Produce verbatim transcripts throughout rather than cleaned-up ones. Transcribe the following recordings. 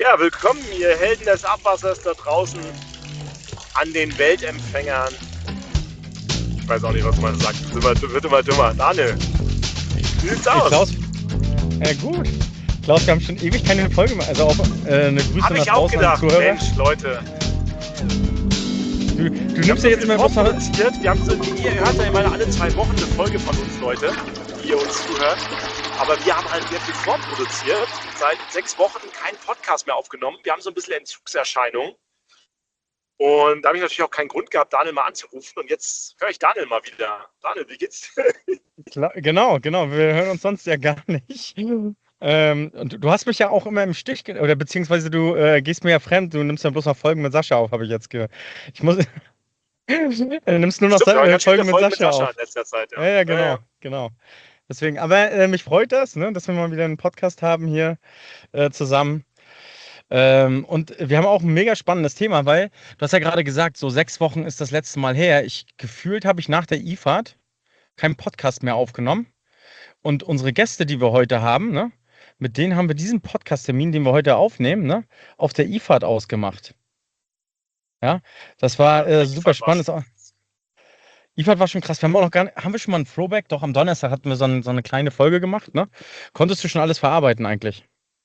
Ja, willkommen, ihr Helden des Abwassers da draußen an den Weltempfängern. Ich weiß auch nicht, was man sagt. Das wird immer dümmer. Daniel, wie sieht's Hey aus? Klaus, äh, gut. Klaus, wir haben schon ewig keine Folge mehr. Also auch äh, eine Grüße Hab nach ich auch draußen an gedacht, die Zuhörer. Mensch, Leute. Du, du Wir haben nimmst so ja jetzt viel mal was nach. vorproduziert. Wir haben so, ihr hört ja immer alle zwei Wochen eine Folge von uns, Leute, die ihr uns zuhört. Aber wir haben halt sehr viel vorproduziert. Seit sechs Wochen keinen Podcast mehr aufgenommen. Wir haben so ein bisschen Entzugserscheinungen. Und da habe ich natürlich auch keinen Grund gehabt, Daniel mal anzurufen. Und jetzt höre ich Daniel mal wieder. Daniel, wie geht's? Klar, genau, genau. Wir hören uns sonst ja gar nicht. Ähm, und du hast mich ja auch immer im Stich, ge- oder beziehungsweise du äh, gehst mir ja fremd. Du nimmst ja bloß noch Folgen mit Sascha auf, habe ich jetzt gehört. Ich muss. Du nimmst nur noch Stimmt, Sa wir haben äh, ganz schön viele Folgen mit Folgen mit Sascha Sascha in auf. letzter Zeit, ja. Ja, ja, Ja, genau, ja. genau. Deswegen, aber äh, mich freut das, ne, dass wir mal wieder einen Podcast haben hier äh, zusammen. Ähm, und wir haben auch ein mega spannendes Thema, weil du hast ja gerade gesagt, so sechs Wochen ist das letzte Mal her. Ich gefühlt habe ich nach der I-Fahrt keinen Podcast mehr aufgenommen. Und unsere Gäste, die wir heute haben, ne, mit denen haben wir diesen Podcast-Termin, den wir heute aufnehmen, ne, auf der I-Fahrt ausgemacht. Ja, das war Ja, äh, der super I-Fahrt war spannend. schon. Das- I-Fahrt war schon krass. Wir haben auch noch gar nicht, haben wir schon mal einen Throwback? Doch, am Donnerstag hatten wir so, ein, so eine kleine Folge gemacht, ne? Konntest du schon alles verarbeiten eigentlich?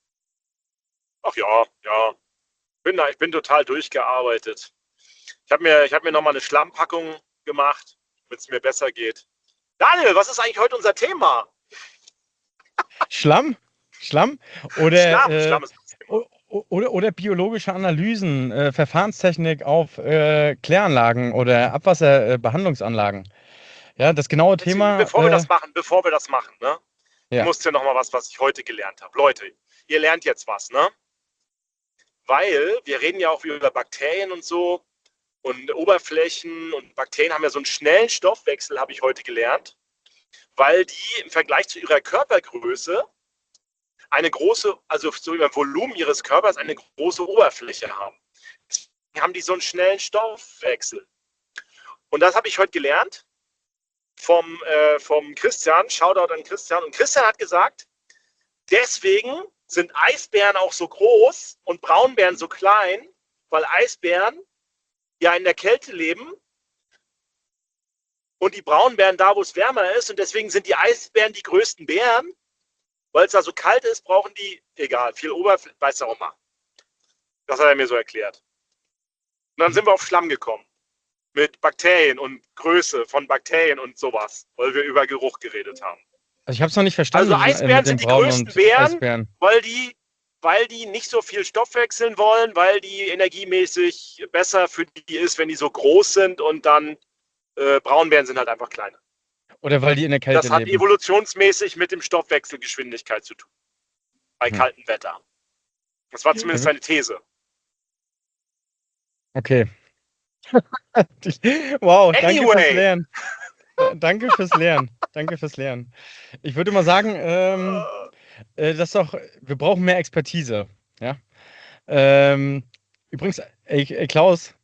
Ach ja, ja. Bin da, ich bin total durchgearbeitet. Ich habe mir, ich hab mir nochmal eine Schlammpackung gemacht, damit es mir besser geht. Daniel, was ist eigentlich heute unser Thema? Schlamm? Schlamm? Oder, Schlamm. äh, Schlamm ist das Thema. o- o- oder, oder biologische Analysen, äh, Verfahrenstechnik auf äh, Kläranlagen oder Abwasserbehandlungsanlagen. Äh, Behandlungsanlagen. Ja, das genaue Deswegen, Thema, bevor wir äh, das machen, bevor wir das machen, ne? Ich ja. muss dir nochmal was, was ich heute gelernt habe. Leute, ihr lernt jetzt was, ne? Weil wir reden ja auch über Bakterien und so und Oberflächen und Bakterien haben ja so einen schnellen Stoffwechsel, habe ich heute gelernt, weil die im Vergleich zu ihrer Körpergröße eine große, also so über Volumen ihres Körpers eine große Oberfläche haben. Deswegen haben die so einen schnellen Stoffwechsel. Und das habe ich heute gelernt vom, äh, vom Christian. Shoutout an Christian. Und Christian hat gesagt, deswegen sind Eisbären auch so groß und Braunbären so klein, weil Eisbären ja in der Kälte leben und die Braunbären da, wo es wärmer ist. Und deswegen sind die Eisbären die größten Bären, weil es da so kalt ist, brauchen die, egal, viel Oberfläche, weiß auch immer. Das hat er mir so erklärt. Und dann sind wir auf Schlamm gekommen. Mit Bakterien und Größe von Bakterien und sowas, weil wir über Geruch geredet haben. Also ich habe es noch nicht verstanden Also mit diesen, äh, Eisbären mit den sind die Braunen größten und Bären, Eisbären. weil die, weil die nicht so viel Stoff wechseln wollen, weil die energiemäßig besser für die ist, wenn die so groß sind und dann äh, Braunbären sind halt einfach kleiner. Oder weil die in der Kälte Das hat leben. evolutionsmäßig mit dem Stoffwechselgeschwindigkeit zu tun. Bei Hm. kaltem Wetter. Das war zumindest seine These. Okay. Wow, danke fürs Anyway. Lernen. Äh, Danke fürs Lernen. Danke fürs Lernen. Ich würde mal sagen, ähm, äh, das ist doch, wir brauchen mehr Expertise. Ja. Ähm, übrigens, ey, ey Klaus,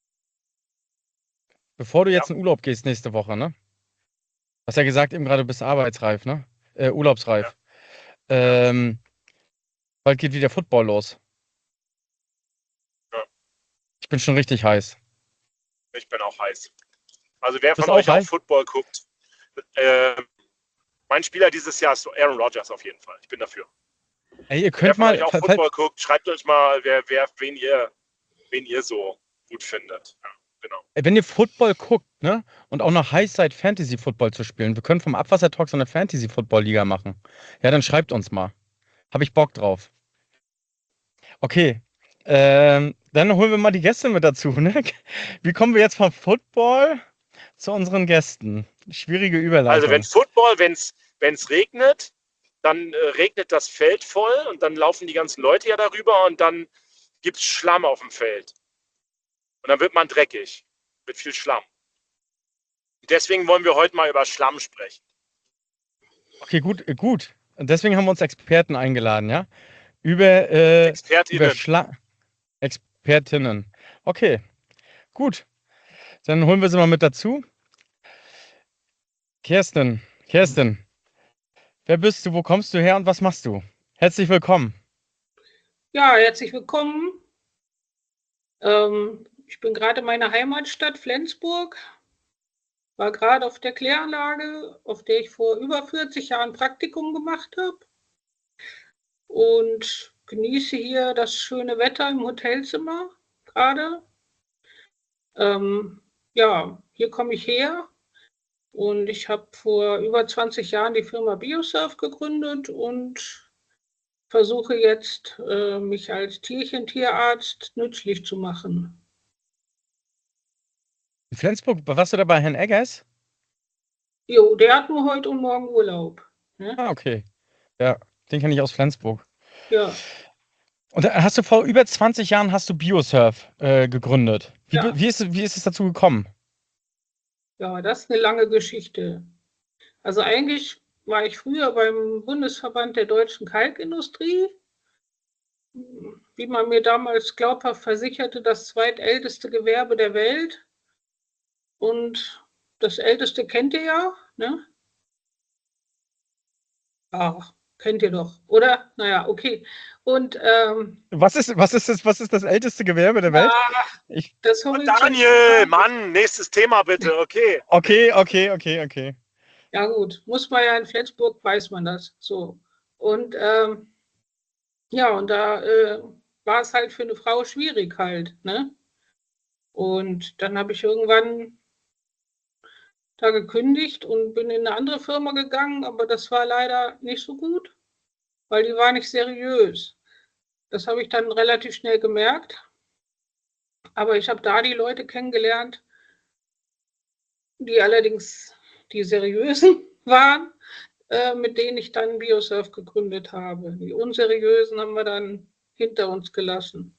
bevor du Ja, jetzt in Urlaub gehst nächste Woche, ne? Hast ja gesagt eben gerade, du bist arbeitsreif, ne? Äh, ja, urlaubsreif. ja, Ähm, bald geht wieder Football los. ja. Ich bin schon richtig heiß. Ich bin auch heiß. Also wer Bist von auch euch auch heiß? Football guckt, äh, mein Spieler dieses Jahr ist Aaron Rodgers auf jeden Fall. Ich bin dafür. Ey, ihr Wer könnt von euch mal, auch fa- fa- Football guckt, schreibt euch mal, wer, wer, wen ihr, wen ihr so gut findet. Ja, genau. wenn ihr Football guckt, ne, und auch noch heiß seid, Fantasy-Football zu spielen, wir können vom Abwassertalk so eine Fantasy-Football-Liga machen. Ja, dann schreibt uns mal. Hab ich Bock drauf. Okay, ähm, dann holen wir mal die Gäste mit dazu, ne? Wie kommen wir jetzt vom Football zu unseren Gästen? Schwierige Also wenn Überleitung. Football, wenn es regnet, dann äh, regnet das Feld voll und dann laufen die ganzen Leute ja darüber und dann gibt es Schlamm auf dem Feld. Und dann wird man dreckig mit viel Schlamm. Deswegen wollen wir heute mal über Schlamm sprechen. Okay, gut, äh, gut. Und deswegen haben wir uns Experten eingeladen, ja? Über, äh, über ExpertInnen. Schla Expertinnen. Okay, gut. Dann holen wir sie mal mit dazu. Kerstin, Kerstin, wer bist du, wo kommst du her und was machst du? Herzlich willkommen. Ja, herzlich willkommen. Ähm, ich bin gerade in meiner Heimatstadt Flensburg, war gerade auf der Kläranlage, auf der ich vor über vierzig Jahren Praktikum gemacht habe und genieße hier das schöne Wetter im Hotelzimmer gerade. Ähm, ja, hier komme ich her und ich habe vor über zwanzig Jahren die Firma Biosurf gegründet und versuche jetzt, äh, mich als Tierchentierarzt nützlich zu machen. In Flensburg, warst du da bei Herrn Eggers? Jo, der hat nur heute und morgen Urlaub. Ne? Ah, okay. Ja, den kenne ich aus Flensburg. Ja, Und da hast du vor über zwanzig Jahren hast du Biosurf äh, gegründet. Wie, ja, wie, ist, wie ist es dazu gekommen? ja, das ist eine lange Geschichte. Also eigentlich war ich früher beim Bundesverband der deutschen Kalkindustrie, wie man mir damals glaubhaft versicherte, das zweitälteste Gewerbe der Welt. Und das älteste kennt ihr ja, ne? Ach, kennt ihr doch, oder? Naja, okay. Und ähm, Was ist, was ist das, was ist das älteste Gewerbe der Welt? ja, Ich, das Und Horizont. Daniel, Mann, nächstes Thema bitte, okay. okay, okay, okay, okay. Ja gut, muss man ja in Flensburg, weiß man das so. Und ähm, ja, und da äh, war es halt für eine Frau schwierig halt, ne? Und dann habe ich irgendwann da gekündigt und bin in eine andere Firma gegangen, aber das war leider nicht so gut, weil die war nicht seriös. Das habe ich dann relativ schnell gemerkt. Aber ich habe da die Leute kennengelernt, die allerdings die seriösen waren, äh, mit denen ich dann Biosurf gegründet habe. Die unseriösen haben wir dann hinter uns gelassen.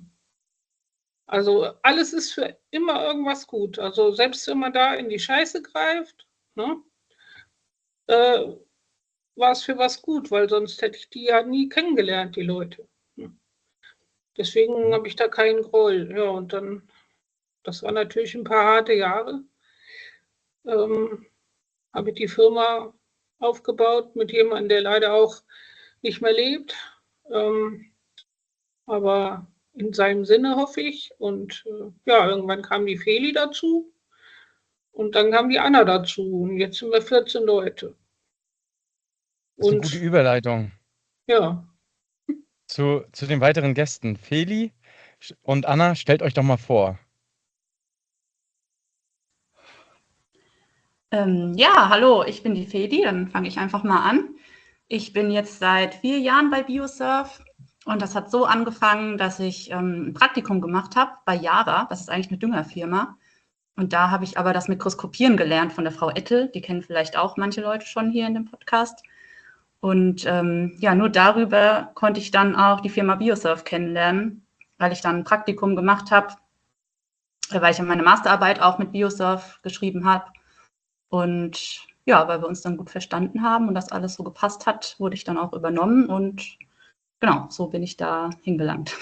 Also alles ist für immer irgendwas gut. Also selbst wenn man da in die Scheiße greift, ne, äh, war es für was gut, weil sonst hätte ich die ja nie kennengelernt, die Leute. Deswegen habe ich da keinen Groll. Ja, und dann, das waren natürlich ein paar harte Jahre, ähm, habe ich die Firma aufgebaut mit jemandem, der leider auch nicht mehr lebt. Ähm, aber in seinem Sinne hoffe ich. Und äh, ja, irgendwann kam die Feli dazu und dann kam die Anna dazu. Und jetzt sind wir vierzehn Leute. Das ist eine gute Und Überleitung ja, zu, zu den weiteren Gästen. Feli und Anna, stellt euch doch mal vor. Ähm, ja, hallo, ich bin die Feli, dann fange ich einfach mal an. Ich bin jetzt seit vier Jahren bei Biosurf und das hat so angefangen, dass ich ähm, ein Praktikum gemacht habe bei Yara, das ist eigentlich eine Düngerfirma. Und da habe ich aber das Mikroskopieren gelernt von der Frau Ettel, die kennen vielleicht auch manche Leute schon hier in dem Podcast. Und ähm, ja, nur darüber konnte ich dann auch die Firma Biosurf kennenlernen, weil ich dann ein Praktikum gemacht habe, weil ich ja meine Masterarbeit auch mit Biosurf geschrieben habe. Und ja, weil wir uns dann gut verstanden haben und das alles so gepasst hat, wurde ich dann auch übernommen und genau, so bin ich da hingelangt.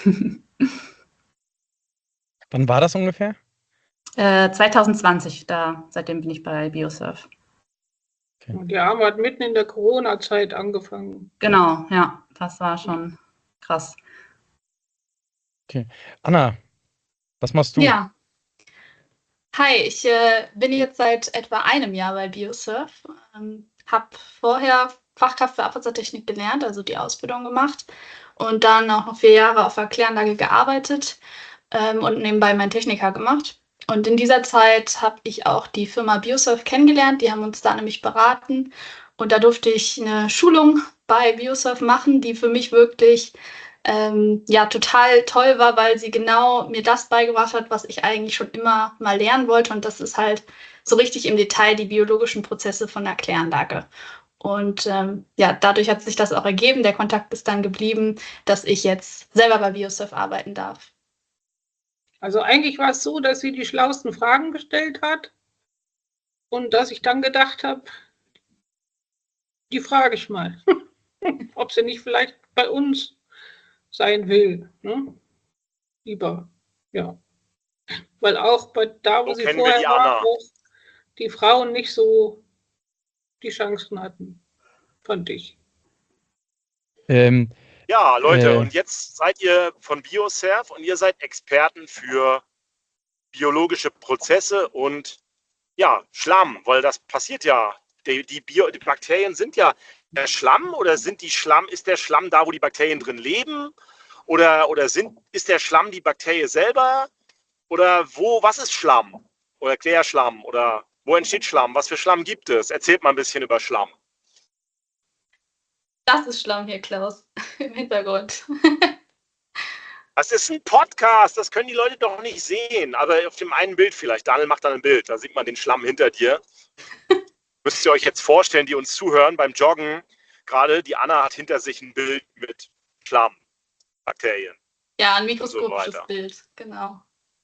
Wann war das ungefähr? äh, zwanzig zwanzig, da, seitdem bin ich bei Biosurf. und die Arme hat mitten in der Corona-Zeit angefangen. Genau, ja, das war schon krass. Okay. Anna, was machst du? Ja. Hi, ich äh, bin jetzt seit etwa einem Jahr bei Biosurf. Ähm, habe vorher Fachkraft für Abwassertechnik gelernt, also die Ausbildung gemacht und dann auch noch vier Jahre auf der Kläranlage gearbeitet ähm, und nebenbei meinen Techniker gemacht. Und in dieser Zeit habe ich auch die Firma Biosurf kennengelernt. Die haben uns da nämlich beraten und da durfte ich eine Schulung bei Biosurf machen, die für mich wirklich ähm, ja, total toll war, weil sie genau mir das beigebracht hat, was ich eigentlich schon immer mal lernen wollte. Und das ist halt so richtig im Detail die biologischen Prozesse von der Kläranlage. Und ähm, ja, dadurch hat sich das auch ergeben. Der Kontakt ist dann geblieben, dass ich jetzt selber bei Biosurf arbeiten darf. Also eigentlich war es so, dass sie die schlauesten Fragen gestellt hat und dass ich dann gedacht habe, die frage ich mal, ob sie nicht vielleicht bei uns sein will. Ne? Lieber, ja. Weil auch bei da, wo So sie kennen wir vorher die war, Anna. auch die Frauen nicht so die Chancen hatten, fand ich. Ähm, Ja, Leute, Äh. und jetzt seid ihr von Biosurf und ihr seid Experten für biologische Prozesse und ja, Schlamm, weil das passiert ja. Die, die, Bio, die Bakterien sind ja der Schlamm oder sind die Schlamm, ist der Schlamm da, wo die Bakterien drin leben? Oder, oder sind, ist der Schlamm die Bakterie selber? Oder wo, was ist Schlamm? Oder Klärschlamm? Oder wo entsteht Schlamm? Was für Schlamm gibt es? Erzählt mal ein bisschen über Schlamm. Das ist Schlamm hier, Klaus, im Hintergrund. Das ist ein Podcast, das können die Leute doch nicht sehen. Aber auf dem einen Bild vielleicht. Daniel macht dann ein Bild, da sieht man den Schlamm hinter dir. Müsst ihr euch jetzt vorstellen, die uns zuhören beim Joggen. Gerade die Anna hat hinter sich ein Bild mit Schlamm, Bakterien. Ja, ein mikroskopisches so Bild, genau.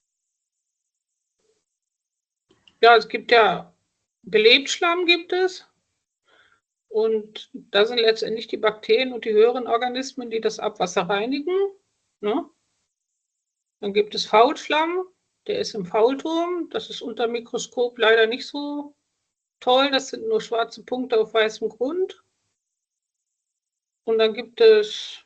Ja, es gibt ja Belebtschlamm gibt es. Und da sind letztendlich die Bakterien und die höheren Organismen, die das Abwasser reinigen. Ne? Dann gibt es Faulschlamm, der ist im Faulturm. Das ist unter Mikroskop leider nicht so toll. Das sind nur schwarze Punkte auf weißem Grund. Und dann gibt es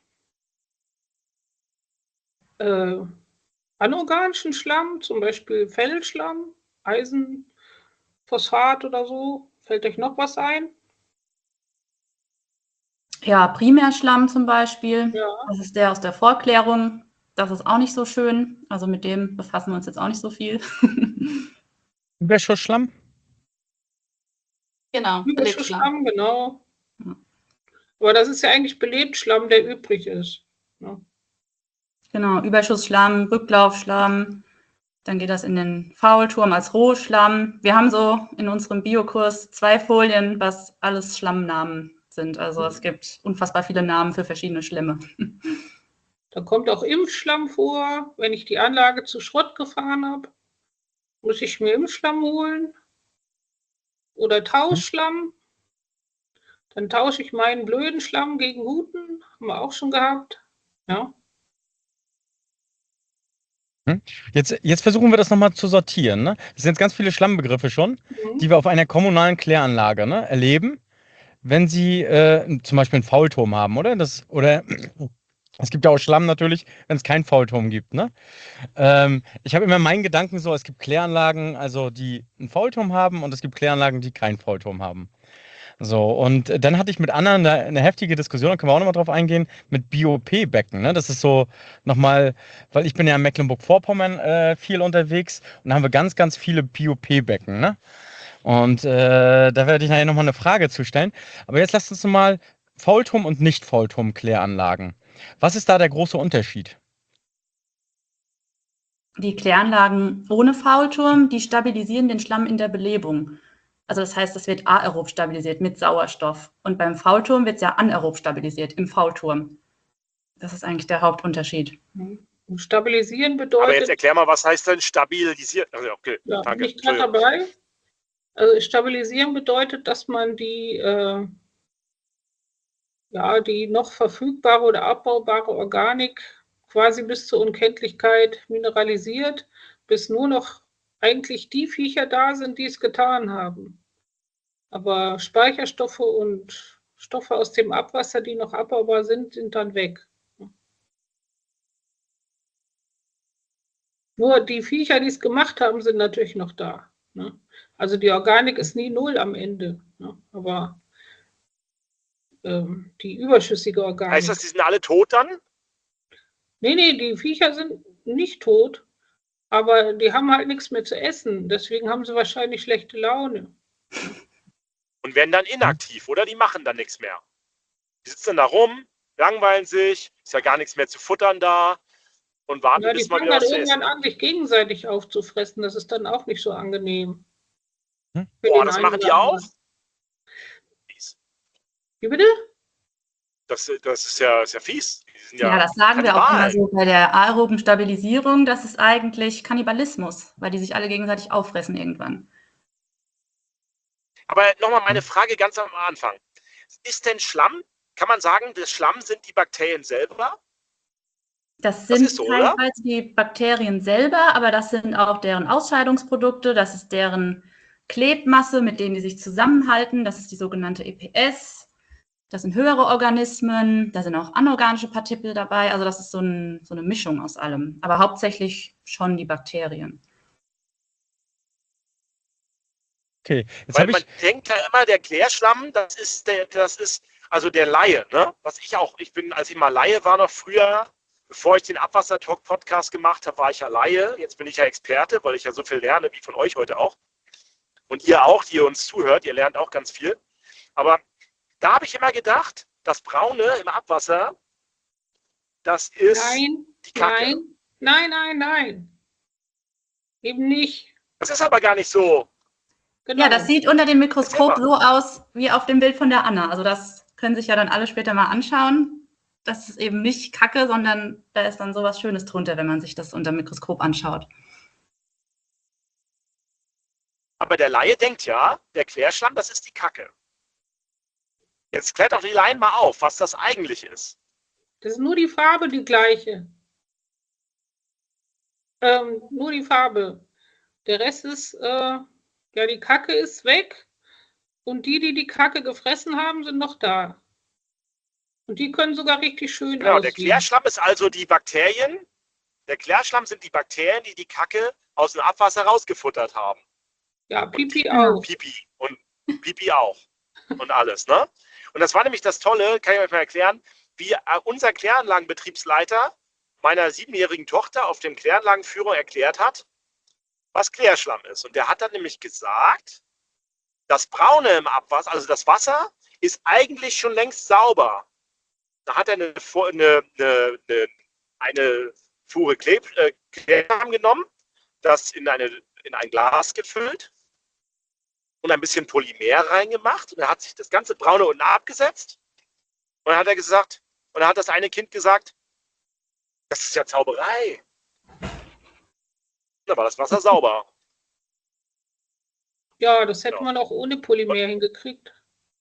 äh, anorganischen Schlamm, zum Beispiel Feldschlamm, Eisenphosphat oder so. Fällt euch noch was ein? Ja, Primärschlamm zum Beispiel. Ja. Das ist der aus der Vorklärung. Das ist auch nicht so schön. Also mit dem befassen wir uns jetzt auch nicht so viel. Überschussschlamm? Genau, Belebtschlamm. Überschussschlamm, genau. Ja. Aber das ist ja eigentlich Belebtschlamm, der übrig ist. Ne? Genau, Überschussschlamm, Rücklaufschlamm. Dann geht das in den Faulturm als Rohschlamm. Wir haben so in unserem Biokurs zwei Folien, was alles Schlammnamen sind. Also es gibt unfassbar viele Namen für verschiedene Schlämme. Da kommt auch Impfschlamm vor. Wenn ich die Anlage zu Schrott gefahren habe, muss ich mir Impfschlamm holen. Oder Tauschschlamm. Dann tausche ich meinen blöden Schlamm gegen guten. Haben wir auch schon gehabt. Ja. Jetzt, jetzt versuchen wir das nochmal zu sortieren. Ne? Das sind jetzt ganz viele Schlammbegriffe schon, Mhm. die wir auf einer kommunalen Kläranlage, ne, erleben, wenn Sie äh, zum Beispiel einen Faulturm haben, oder? Das, oder es gibt ja auch Schlamm natürlich, wenn es keinen Faulturm gibt. Ne? Ähm, ich habe immer meinen Gedanken so, es gibt Kläranlagen, also die einen Faulturm haben und es gibt Kläranlagen, die keinen Faulturm haben. So, und dann hatte ich mit Anna eine, eine heftige Diskussion, da können wir auch nochmal drauf eingehen, mit B O P-Becken. Ne? Das ist so nochmal, weil ich bin ja in Mecklenburg-Vorpommern äh, viel unterwegs und da haben wir ganz, ganz viele B O P-Becken. Ne? Und äh, da werde ich nachher nochmal eine Frage zu stellen. Aber jetzt lasst uns mal Faulturm- und Nicht-Faulturm-Kläranlagen. Was ist da der große Unterschied? Die Kläranlagen ohne Faulturm, die stabilisieren den Schlamm in der Belebung. Also das heißt, es wird aerob stabilisiert mit Sauerstoff. Und beim Faulturm wird es ja anaerob stabilisiert im Faulturm. Das ist eigentlich der Hauptunterschied. Und stabilisieren bedeutet. Aber jetzt erklär mal, was heißt denn stabilisiert? Also, okay, ja, danke. bin ich gerade dabei. Also stabilisieren bedeutet, dass man die, äh, ja, die noch verfügbare oder abbaubare Organik quasi bis zur Unkenntlichkeit mineralisiert, bis nur noch eigentlich die Viecher da sind, die es getan haben. Aber Speicherstoffe und Stoffe aus dem Abwasser, die noch abbaubar sind, sind dann weg. Nur die Viecher, die es gemacht haben, sind natürlich noch da. Ne? Also die Organik ist nie null am Ende. Ne? Aber ähm, die überschüssige Organik. Heißt das, die sind alle tot dann? Nee, nee, die Viecher sind nicht tot, aber die haben halt nichts mehr zu essen. Deswegen haben sie wahrscheinlich schlechte Laune. Und werden dann inaktiv, oder? Die machen dann nichts mehr. Die sitzen da rum, langweilen sich, ist ja gar nichts mehr zu futtern da und warten, Ja, die bis mal fangen wieder dann was zu essen. irgendwann an, sich gegenseitig aufzufressen. Das ist dann auch nicht so angenehm. Hm? Für Boah, den das einen machen oder die auch? anderen. Wie bitte? Das, das ist ja, ist ja fies. Die sind Ja, ja das sagen wir auch immer Kannibalen. so bei der aeroben Stabilisierung. Das ist eigentlich Kannibalismus, weil die sich alle gegenseitig auffressen irgendwann. Aber nochmal meine Frage ganz am Anfang. Ist denn Schlamm, kann man sagen, das Schlamm sind die Bakterien selber? Das Das sind ist so, oder? teilweise die Bakterien selber, aber das sind auch deren Ausscheidungsprodukte, das ist deren Klebmasse, mit denen die sich zusammenhalten, das ist die sogenannte E P S. Das sind höhere Organismen, da sind auch anorganische Partikel dabei. Also das ist so, ein, so eine Mischung aus allem. Aber hauptsächlich schon die Bakterien. Okay, jetzt Weil habe man ich. denkt ja immer, der Klärschlamm, das ist der, das ist also der Laie, ne? Was ich auch, ich bin, als ich mal Laie war noch früher, bevor ich den Abwasser-Talk-Podcast gemacht habe, war ich ja Laie. Jetzt bin ich ja Experte, weil ich ja so viel lerne, wie von euch heute auch. Und ihr auch, die ihr uns zuhört, ihr lernt auch ganz viel. Aber da habe ich immer gedacht, das Braune im Abwasser, das ist Nein, die Kacke. nein, nein, nein, nein. Eben nicht. Das ist aber gar nicht so. Genau. Ja, das sieht unter dem Mikroskop Erzähl so aus wie auf dem Bild von der Anna. Also das können sich ja dann alle später mal anschauen. Das ist eben nicht Kacke, sondern da ist dann sowas Schönes drunter, wenn man sich das unter dem Mikroskop anschaut. Aber der Laie denkt ja, der Klärschlamm, das ist die Kacke. Jetzt klärt auch die Laien mal auf, was das eigentlich ist. Das ist nur die Farbe die gleiche. Ähm, nur die Farbe. Der Rest ist, äh, ja, die Kacke ist weg und die, die die Kacke gefressen haben, sind noch da. Und die können sogar richtig schön Genau, der aussehen. Klärschlamm ist also die Bakterien. Der Klärschlamm sind die Bakterien, die die Kacke aus dem Abwasser rausgefuttert haben. Ja, Pipi Genau. auch. Pipi und Pipi auch. Und alles, ne? Und das war nämlich das Tolle, kann ich euch mal erklären, wie unser Kläranlagenbetriebsleiter meiner siebenjährigen Tochter auf dem Kläranlagenführer erklärt hat, was Klärschlamm ist. Und der hat dann nämlich gesagt, das Braune im Abwasser, also das Wasser, ist eigentlich schon längst sauber. Da hat er eine, eine, eine, eine Fuhre Klärschlamm genommen, das in, eine, in ein Glas gefüllt und ein bisschen Polymer reingemacht. Und er hat sich das ganze Braune unten abgesetzt. Und dann hat er gesagt, und dann hat das eine Kind gesagt, das ist ja Zauberei. Da war das Wasser sauber. Ja, das hätte Ja. man auch ohne Polymer hingekriegt.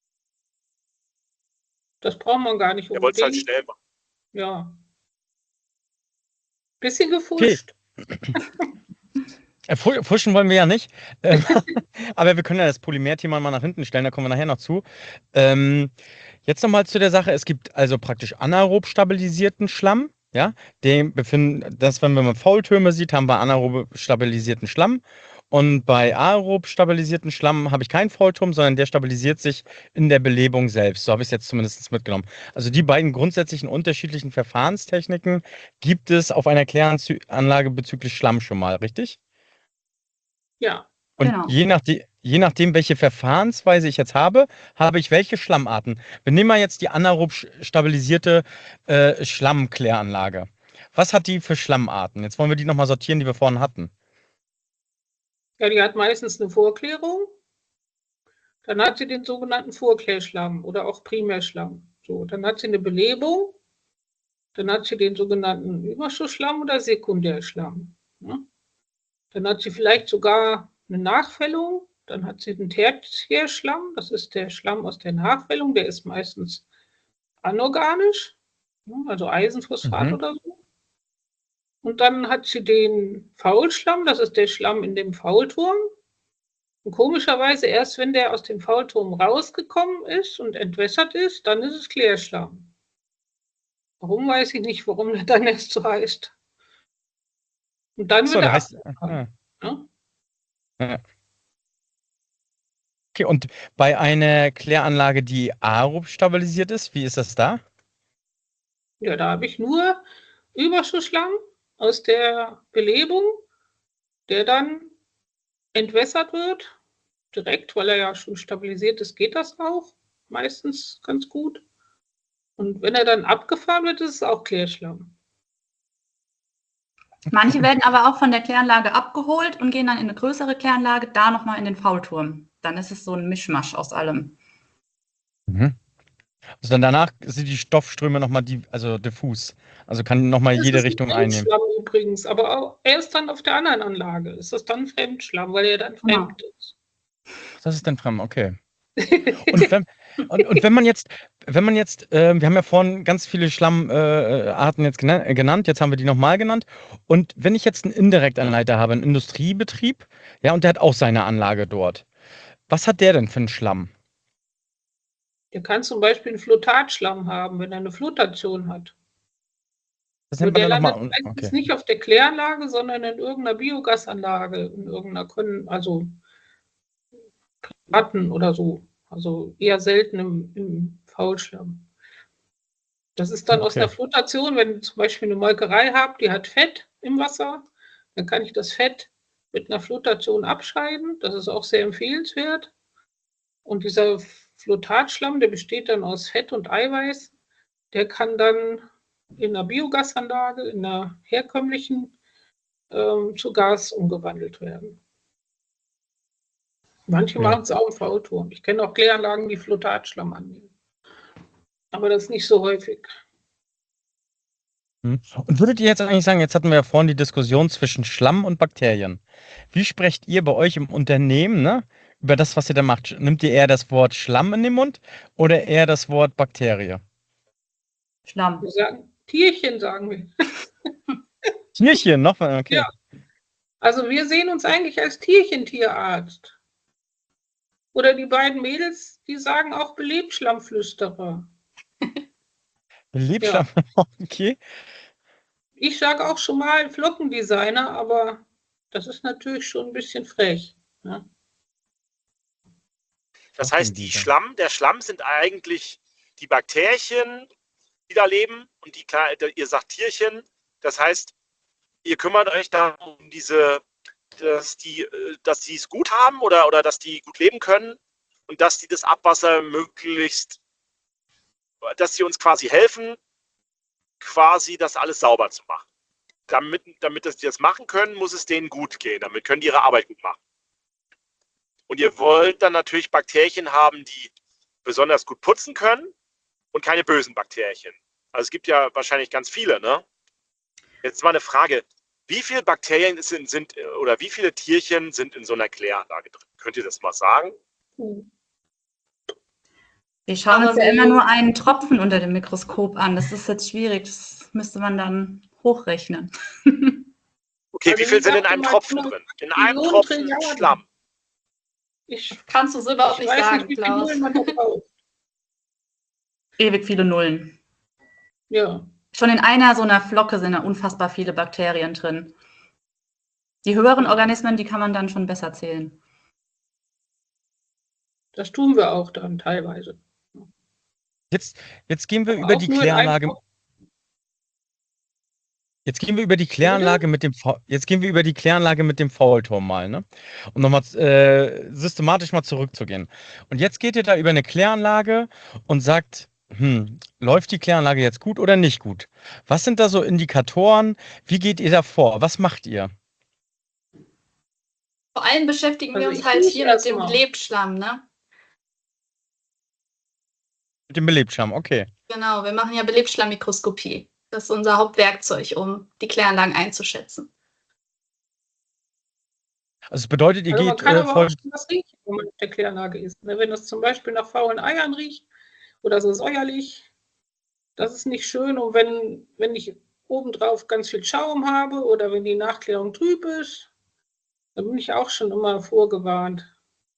Das braucht man gar nicht Er wollte es halt unbedingt. schnell machen. Ja. Bisschen gefuscht. Äh, fu- Fuschen wollen wir ja nicht. Ähm, aber wir können ja das Polymer-Thema mal nach hinten stellen, da kommen wir nachher noch zu. Ähm, jetzt nochmal zu der Sache. Es gibt also praktisch anaerob stabilisierten Schlamm. Ja, den befinden, das, wenn man Faultürme sieht, haben wir anaerob stabilisierten Schlamm. Und bei aerob stabilisierten Schlamm habe ich keinen Faulturm, sondern der stabilisiert sich in der Belebung selbst. So habe ich es jetzt zumindest mitgenommen. Also die beiden grundsätzlichen unterschiedlichen Verfahrenstechniken gibt es auf einer Kläranlage bezüglich Schlamm schon mal, richtig? Ja. Und Genau. je, nach die, je nachdem, welche Verfahrensweise ich jetzt habe, habe ich welche Schlammarten. Wir nehmen mal jetzt die anaerob stabilisierte äh, Schlammkläranlage. Was hat die für Schlammarten? Jetzt wollen wir die nochmal sortieren, die wir vorhin hatten. Ja, die hat meistens eine Vorklärung. Dann hat sie den sogenannten Vorklärschlamm oder auch Primärschlamm. So, dann hat sie eine Belebung. Dann hat sie den sogenannten Überschussschlamm oder Sekundärschlamm. Ja. Dann hat sie vielleicht sogar eine Nachfällung. Dann hat sie den Tertiärschlamm. Das ist der Schlamm aus der Nachfällung. Der ist meistens anorganisch, also Eisenphosphat Mhm. oder so. Und dann hat sie den Faulschlamm. Das ist der Schlamm in dem Faulturm. Und komischerweise erst, wenn der aus dem Faulturm rausgekommen ist und entwässert ist, dann ist es Klärschlamm. Warum, weiß ich nicht, warum der dann erst so heißt. Und dann So, wird der er heißt. abgefahren. Ja. Ja? Ja. Okay, und bei einer Kläranlage, die aerob stabilisiert ist, wie ist das da? Ja, da habe ich nur Überschussschlamm aus der Belebung, der dann entwässert wird, direkt, weil er ja schon stabilisiert ist, geht das auch meistens ganz gut. Und wenn er dann abgefahren wird, ist es auch Klärschlamm. Manche werden aber auch von der Kläranlage abgeholt und gehen dann in eine größere Kläranlage, da nochmal in den Faulturm. Dann ist es so ein Mischmasch aus allem. Mhm. Also dann danach sind die Stoffströme nochmal die, also diffus. Also kann nochmal Das jede ist ein Richtung einnehmen. Fremdschlamm übrigens, aber auch erst dann auf der anderen Anlage ist das dann Fremdschlamm, weil er dann Genau. fremd ist. Das ist dann fremd, okay. Und wenn, und, und wenn man jetzt, wenn man jetzt, äh, wir haben ja vorhin ganz viele Schlammarten äh, Arten jetzt gena- genannt, jetzt haben wir die nochmal genannt. Und wenn ich jetzt einen Indirektanleiter habe, einen Industriebetrieb, ja, und der hat auch seine Anlage dort. Was hat der denn für einen Schlamm? Der kann zum Beispiel einen Flotatschlamm haben, wenn er eine Flotation hat. Das Nur nennt man der dann landet nochmal. meistens Okay. nicht auf der Kläranlage, sondern in irgendeiner Biogasanlage, in irgendeiner, Kon also Ratten oder so. Also eher selten im, im Faulschlamm. Das ist dann aus Okay. einer Flotation, wenn ihr zum Beispiel eine Molkerei habt, die hat Fett im Wasser, dann kann ich das Fett mit einer Flotation abscheiden. Das ist auch sehr empfehlenswert. Und dieser Flotatschlamm, der besteht dann aus Fett und Eiweiß, der kann dann in einer Biogasanlage, in einer herkömmlichen, ähm, zu Gas umgewandelt werden. Manche Okay. machen es auch im Faulturm. Ich kenne auch Kläranlagen, die Flotatschlamm annehmen. Aber das ist nicht so häufig. Hm. Und würdet ihr jetzt eigentlich sagen, jetzt hatten wir ja vorhin die Diskussion zwischen Schlamm und Bakterien. Wie sprecht ihr bei euch im Unternehmen, ne, über das, was ihr da macht? Nimmt ihr eher das Wort Schlamm in den Mund oder eher das Wort Bakterie? Schlamm. Wir sagen Tierchen, sagen wir. Tierchen, noch mal, okay. Ja. Also wir sehen uns eigentlich als Tierchentierarzt. Oder die beiden Mädels, die sagen auch Belebschlammflüsterer. Belebschlamm, okay. Ich sage auch schon mal Flockendesigner, aber das ist natürlich schon ein bisschen frech. Ja. Das heißt, die Schlamm, der Schlamm sind eigentlich die Bakterien, die da leben und die, ihr sagt Tierchen. Das heißt, ihr kümmert euch da um diese, dass die, dass die es gut haben oder, oder dass die gut leben können und dass die das Abwasser möglichst, dass sie uns quasi helfen, quasi das alles sauber zu machen. Damit, damit das, die das machen können, muss es denen gut gehen. Damit können die ihre Arbeit gut machen. Und ihr wollt dann natürlich Bakterien haben, die besonders gut putzen können und keine bösen Bakterien. Also es gibt ja wahrscheinlich ganz viele, ne? Jetzt mal eine Frage. Wie viele Bakterien sind, sind oder wie viele Tierchen sind in so einer Kläranlage drin? Könnt ihr das mal sagen? Wir schauen Aber uns ja wir- immer nur einen Tropfen unter dem Mikroskop an. Das ist jetzt schwierig. Das müsste man dann hochrechnen. Okay, Also wie viel ich sind in dachte einem mal, Tropfen immer drin? In einem Millionen Tropfen Trilliarden. Schlamm. Ich, Kannst du so überhaupt ich nicht weiß sagen, nicht, wie viele Klaus. Nullen man da braucht. Ewig viele Nullen. Ja. Schon in einer so einer Flocke sind da unfassbar viele Bakterien drin. Die höheren Organismen, die kann man dann schon besser zählen. Das tun wir auch dann teilweise. Jetzt, jetzt gehen wir Aber über auch die nur in einem Kläranlage. Topf. Jetzt gehen wir über die Kläranlage mit dem Fa jetzt gehen wir über die Kläranlage mit dem Faulturm mal, ne? Um nochmal äh, systematisch mal zurückzugehen. Und jetzt geht ihr da über eine Kläranlage und sagt, hm, läuft die Kläranlage jetzt gut oder nicht gut? Was sind da so Indikatoren? Wie geht ihr da vor? Was macht ihr? Vor allem beschäftigen wir Also uns ich halt riech hier mit erst dem mal. Belebschlamm, ne? Mit dem Belebschlamm, okay. Genau, wir machen ja Belebschlammmikroskopie. Das ist unser Hauptwerkzeug, um die Kläranlagen einzuschätzen. Also es bedeutet, ihr Also man geht kann äh, aber voll. auch schon was riechen, wenn man auf der Kläranlage ist. Ne, wenn das zum Beispiel nach faulen Eiern riecht oder so säuerlich, das ist nicht schön. Und wenn, wenn ich obendrauf ganz viel Schaum habe oder wenn die Nachklärung trüb ist, dann bin ich auch schon immer vorgewarnt.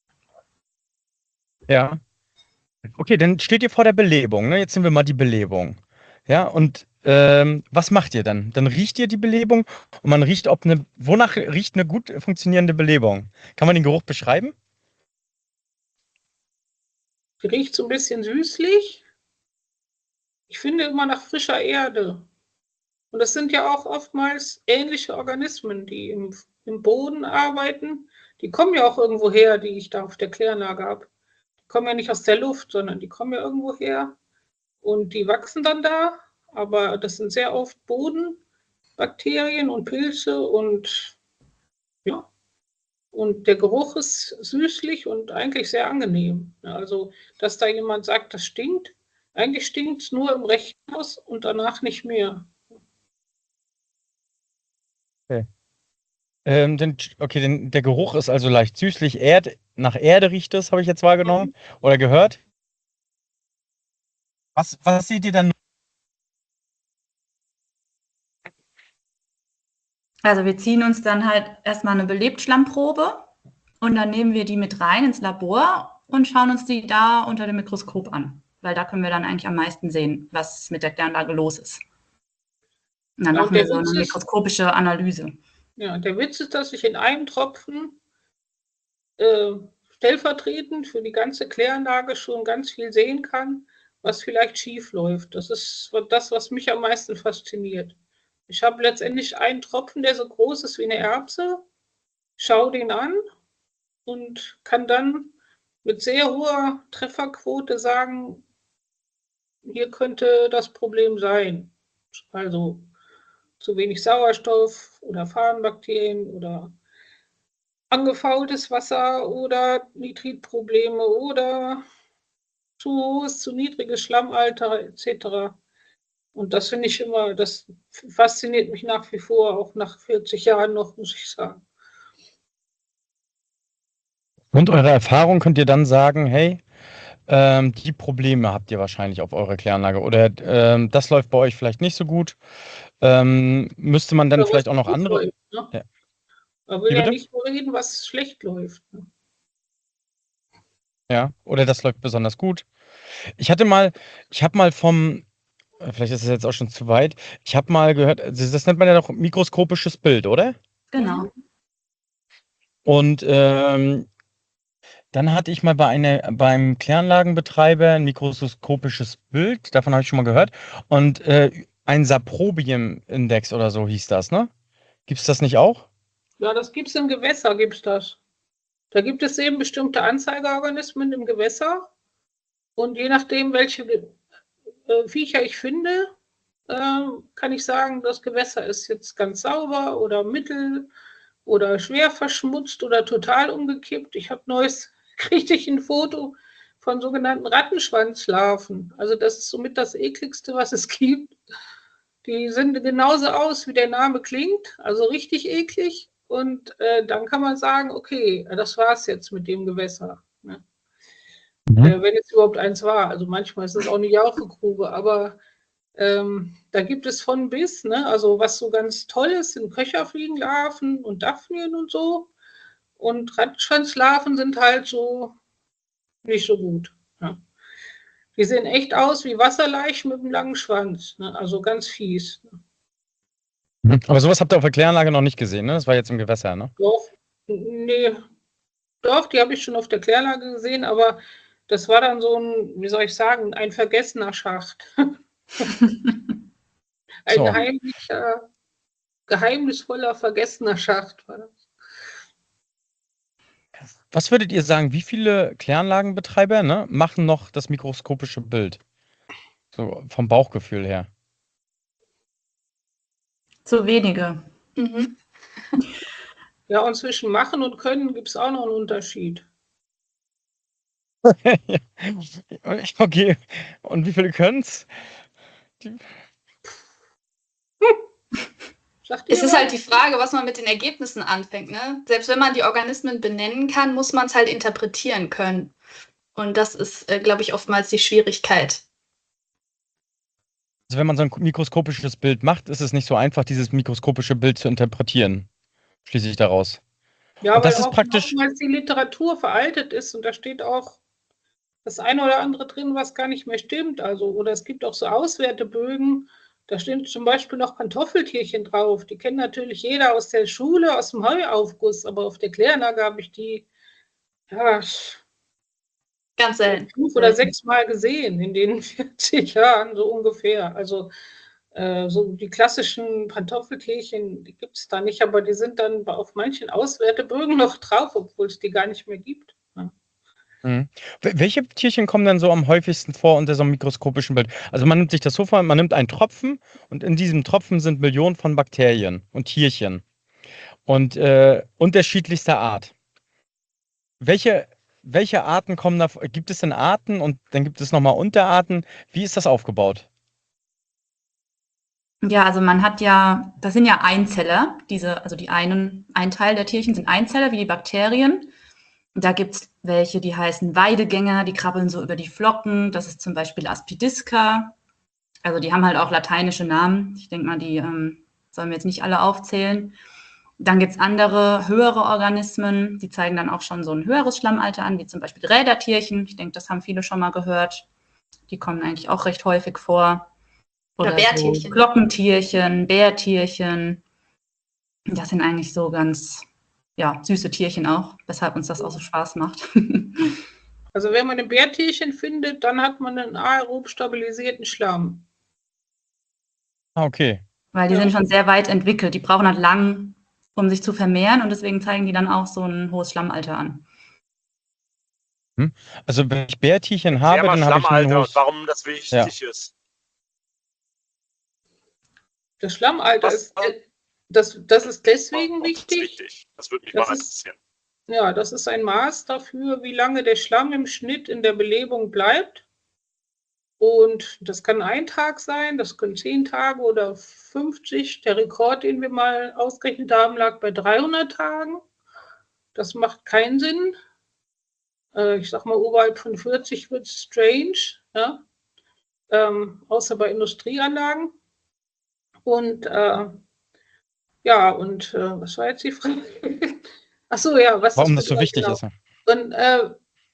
Ja. Okay, dann steht ihr vor der Belebung, ne? Jetzt sind wir mal die Belebung. Ja, und ähm, was macht ihr dann? Dann riecht ihr die Belebung und man riecht, ob eine, wonach riecht eine gut funktionierende Belebung? Kann man den Geruch beschreiben? Die riecht so ein bisschen süßlich. Ich finde immer nach frischer Erde. Und das sind ja auch oftmals ähnliche Organismen, die im, im Boden arbeiten. Die kommen ja auch irgendwo her, die ich da auf der Kläranlage habe. Die kommen ja nicht aus der Luft, sondern die kommen ja irgendwo her. Und die wachsen dann da. Aber das sind sehr oft Bodenbakterien und Pilze und ja. Und der Geruch ist süßlich und eigentlich sehr angenehm. Also, dass da jemand sagt, das stinkt. Eigentlich stinkt es nur im rechten Haus und danach nicht mehr. Okay. Ähm, denn, okay, denn der Geruch ist also leicht süßlich. Erd, nach Erde riecht es, habe ich jetzt wahrgenommen oder gehört. Was, was seht ihr dann? Also wir ziehen uns dann halt erstmal eine Belebtschlammprobe und dann nehmen wir die mit rein ins Labor und schauen uns die da unter dem Mikroskop an, weil da können wir dann eigentlich am meisten sehen, was mit der Kläranlage los ist. Und dann Ja, machen und der wir so eine Witz ist- mikroskopische Analyse. Ja, der Witz ist, dass ich in einem Tropfen äh, stellvertretend für die ganze Kläranlage schon ganz viel sehen kann, was vielleicht schief läuft. Das ist das, was mich am meisten fasziniert. Ich habe letztendlich einen Tropfen, der so groß ist wie eine Erbse, schaue den an und kann dann mit sehr hoher Trefferquote sagen, hier könnte das Problem sein. Also zu wenig Sauerstoff oder Farbenbakterien oder angefaultes Wasser oder Nitritprobleme oder zu hohes, zu niedriges Schlammalter et cetera. Und das finde ich immer, das fasziniert mich nach wie vor, auch nach vierzig Jahren noch, muss ich sagen. Und eure Erfahrung könnt ihr dann sagen, hey, ähm, die Probleme habt ihr wahrscheinlich auf eurer Kläranlage oder ähm, das läuft bei euch vielleicht nicht so gut. Ähm, müsste man dann Oder vielleicht was auch noch gut andere... läuft, ne? Ja. Man will Wie ja bitte? nicht nur reden, was schlecht läuft. Ne? Ja, oder das läuft besonders gut. Ich hatte mal, ich habe mal vom, äh, vielleicht ist es jetzt auch schon zu weit, ich habe mal gehört, das das nennt man ja doch mikroskopisches Bild, oder? Genau. Und ähm, dann hatte ich mal bei einer, beim Kläranlagenbetreiber ein mikroskopisches Bild, davon habe ich schon mal gehört, und äh, ein Saprobium-Index oder so hieß das, ne? Gibt es das nicht auch? Ja, das gibt es im Gewässer, gibt es das. Da gibt es eben bestimmte Anzeigeorganismen im Gewässer. Und je nachdem, welche äh, Viecher ich finde, äh, kann ich sagen, das Gewässer ist jetzt ganz sauber oder mittel oder schwer verschmutzt oder total umgekippt. Ich habe neues, kriegte ich ein Foto von sogenannten Rattenschwanzlarven. Also das ist somit das ekligste, was es gibt. Die sehen genauso aus, wie der Name klingt, also richtig eklig. Und äh, dann kann man sagen, okay, das war es jetzt mit dem Gewässer. Ne? Mhm. Äh, wenn es überhaupt eins war. Also manchmal ist es auch eine Jauchegrube, aber ähm, da gibt es von bis. Ne? Also was so ganz toll ist, sind Köcherfliegenlarven und Daphnien und so. Und Rattenschwanzlarven sind halt so nicht so gut. Ja. Die sehen echt aus wie Wasserleichen mit einem langen Schwanz. Ne? Also ganz fies. Mhm. Aber sowas habt ihr auf der Kläranlage noch nicht gesehen, ne? Das war jetzt im Gewässer, ne? Doch, nee, doch, die habe ich schon auf der Kläranlage gesehen, aber das war dann so ein, wie soll ich sagen, ein vergessener Schacht. Ein So. heimlicher, geheimnisvoller, vergessener Schacht war das. Was würdet ihr sagen, wie viele Kläranlagenbetreiber, ne, machen noch das mikroskopische Bild? So vom Bauchgefühl her. Zu wenige. Mhm. Ja, und zwischen machen und können gibt es auch noch einen Unterschied. Okay. Und wie viele können's? Sagt ihr Es ist was? halt die Frage, was man mit den Ergebnissen anfängt. Ne? Selbst wenn man die Organismen benennen kann, muss man es halt interpretieren können. Und das ist, äh, glaube ich, oftmals die Schwierigkeit. Also wenn man so ein mikroskopisches Bild macht, ist es nicht so einfach, dieses mikroskopische Bild zu interpretieren. Schließe ich daraus. Ja, Und weil das ist auch praktisch. oftmals die Literatur veraltet ist und da steht auch das eine oder andere drin, was gar nicht mehr stimmt. Also, oder es gibt auch so Auswertebögen, da stehen zum Beispiel noch Pantoffeltierchen drauf. Die kennt natürlich jeder aus der Schule, aus dem Heuaufguss, aber auf der Kläranlage habe ich die ja, Ganz selten. fünf oder sechs Mal gesehen in den vierzig Jahren, so ungefähr. Also äh, so die klassischen Pantoffeltierchen, die gibt es da nicht, aber die sind dann auf manchen Auswertebögen noch drauf, obwohl es die gar nicht mehr gibt. Ja. Mhm. Wel- Welche Tierchen kommen denn so am häufigsten vor unter so einem mikroskopischen Bild? Also man nimmt sich das so vor, man nimmt einen Tropfen und in diesem Tropfen sind Millionen von Bakterien und Tierchen und äh, unterschiedlichster Art. Welche, welche Arten kommen da vor? Gibt es denn Arten und dann gibt es nochmal Unterarten? Wie ist das aufgebaut? Ja, also man hat ja, das sind ja Einzeller, diese, also die einen, ein Teil der Tierchen sind Einzeller, wie die Bakterien. Und da gibt es welche, die heißen Weidegänger, die krabbeln so über die Flocken. Das ist zum Beispiel Aspidisca. Also die haben halt auch lateinische Namen. Ich denke mal, die ähm, sollen wir jetzt nicht alle aufzählen. Dann gibt es andere, höhere Organismen, die zeigen dann auch schon so ein höheres Schlammalter an, wie zum Beispiel Rädertierchen. Ich denke, das haben viele schon mal gehört. Die kommen eigentlich auch recht häufig vor. Oder Ja, Bärtierchen. So Glockentierchen, Bärtierchen. Das sind eigentlich so ganz ja, süße Tierchen auch, weshalb uns das auch so Spaß macht. Also wenn man ein Bärtierchen findet, dann hat man einen aerob stabilisierten Schlamm. Ah, okay. Weil die Ja. sind schon sehr weit entwickelt. Die brauchen halt lang, um sich zu vermehren und deswegen zeigen die dann auch so ein hohes Schlammalter an. Also wenn ich Bärtierchen Erklär habe, mal dann habe ich ein Schlammalter und hohes... warum das wichtig ist. Das Schlammalter Was- ist, das, das ist deswegen Warum ist das wichtig. wichtig? Das würde mich Das mal ist- interessieren. Ja, das ist ein Maß dafür, wie lange der Schlamm im Schnitt in der Belebung bleibt. Und das kann ein Tag sein, das können zehn Tage oder fünfzig. Der Rekord, den wir mal ausgerechnet haben, lag bei dreihundert Tagen. Das macht keinen Sinn. Äh, ich sag mal, oberhalb von vierzig wird es strange, ja? ähm, außer bei Industrieanlagen. Und äh, ja, und äh, was war jetzt die Frage? Ach so, ja, was Warum das so bedeutet, wichtig genau. ist. Und äh,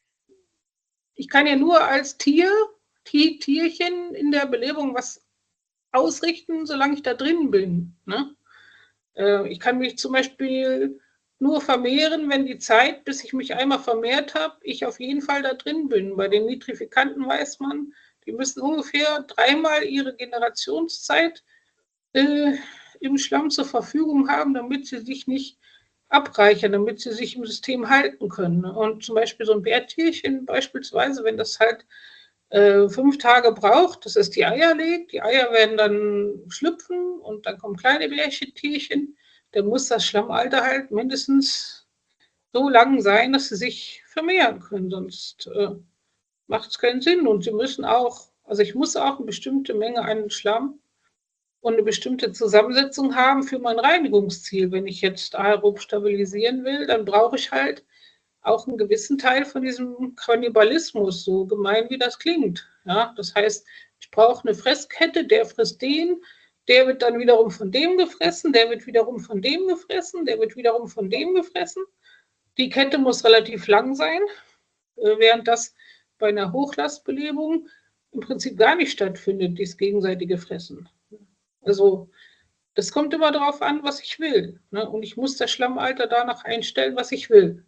ich kann ja nur als Tier, Ti- Tierchen in der Belebung was ausrichten, solange ich da drin bin. Ne? Äh, ich kann mich zum Beispiel nur vermehren, wenn die Zeit, bis ich mich einmal vermehrt habe, ich auf jeden Fall da drin bin. Bei den Nitrifikanten weiß man, die müssen ungefähr dreimal ihre Generationszeit äh, im Schlamm zur Verfügung haben, damit sie sich nicht abreichern, damit sie sich im System halten können. Und zum Beispiel so ein Bärtierchen beispielsweise, wenn das halt äh, fünf Tage braucht, dass es die Eier legt, die Eier werden dann schlüpfen und dann kommen kleine Bärchentierchen, dann muss das Schlammalter halt mindestens so lang sein, dass sie sich vermehren können, sonst äh, macht es keinen Sinn. Und sie müssen auch, also ich muss auch eine bestimmte Menge an Schlamm und eine bestimmte Zusammensetzung haben für mein Reinigungsziel. Wenn ich jetzt aerob stabilisieren will, dann brauche ich halt auch einen gewissen Teil von diesem Kannibalismus, so gemein wie das klingt. Ja, das heißt, ich brauche eine Fresskette, der frisst den, der wird dann wiederum von dem gefressen, der wird wiederum von dem gefressen, der wird wiederum von dem gefressen. Die Kette muss relativ lang sein, während das bei einer Hochlastbelebung im Prinzip gar nicht stattfindet, dieses gegenseitige Fressen. Also das kommt immer darauf an, was ich will. Ne? Und ich muss das Schlammalter danach einstellen, was ich will.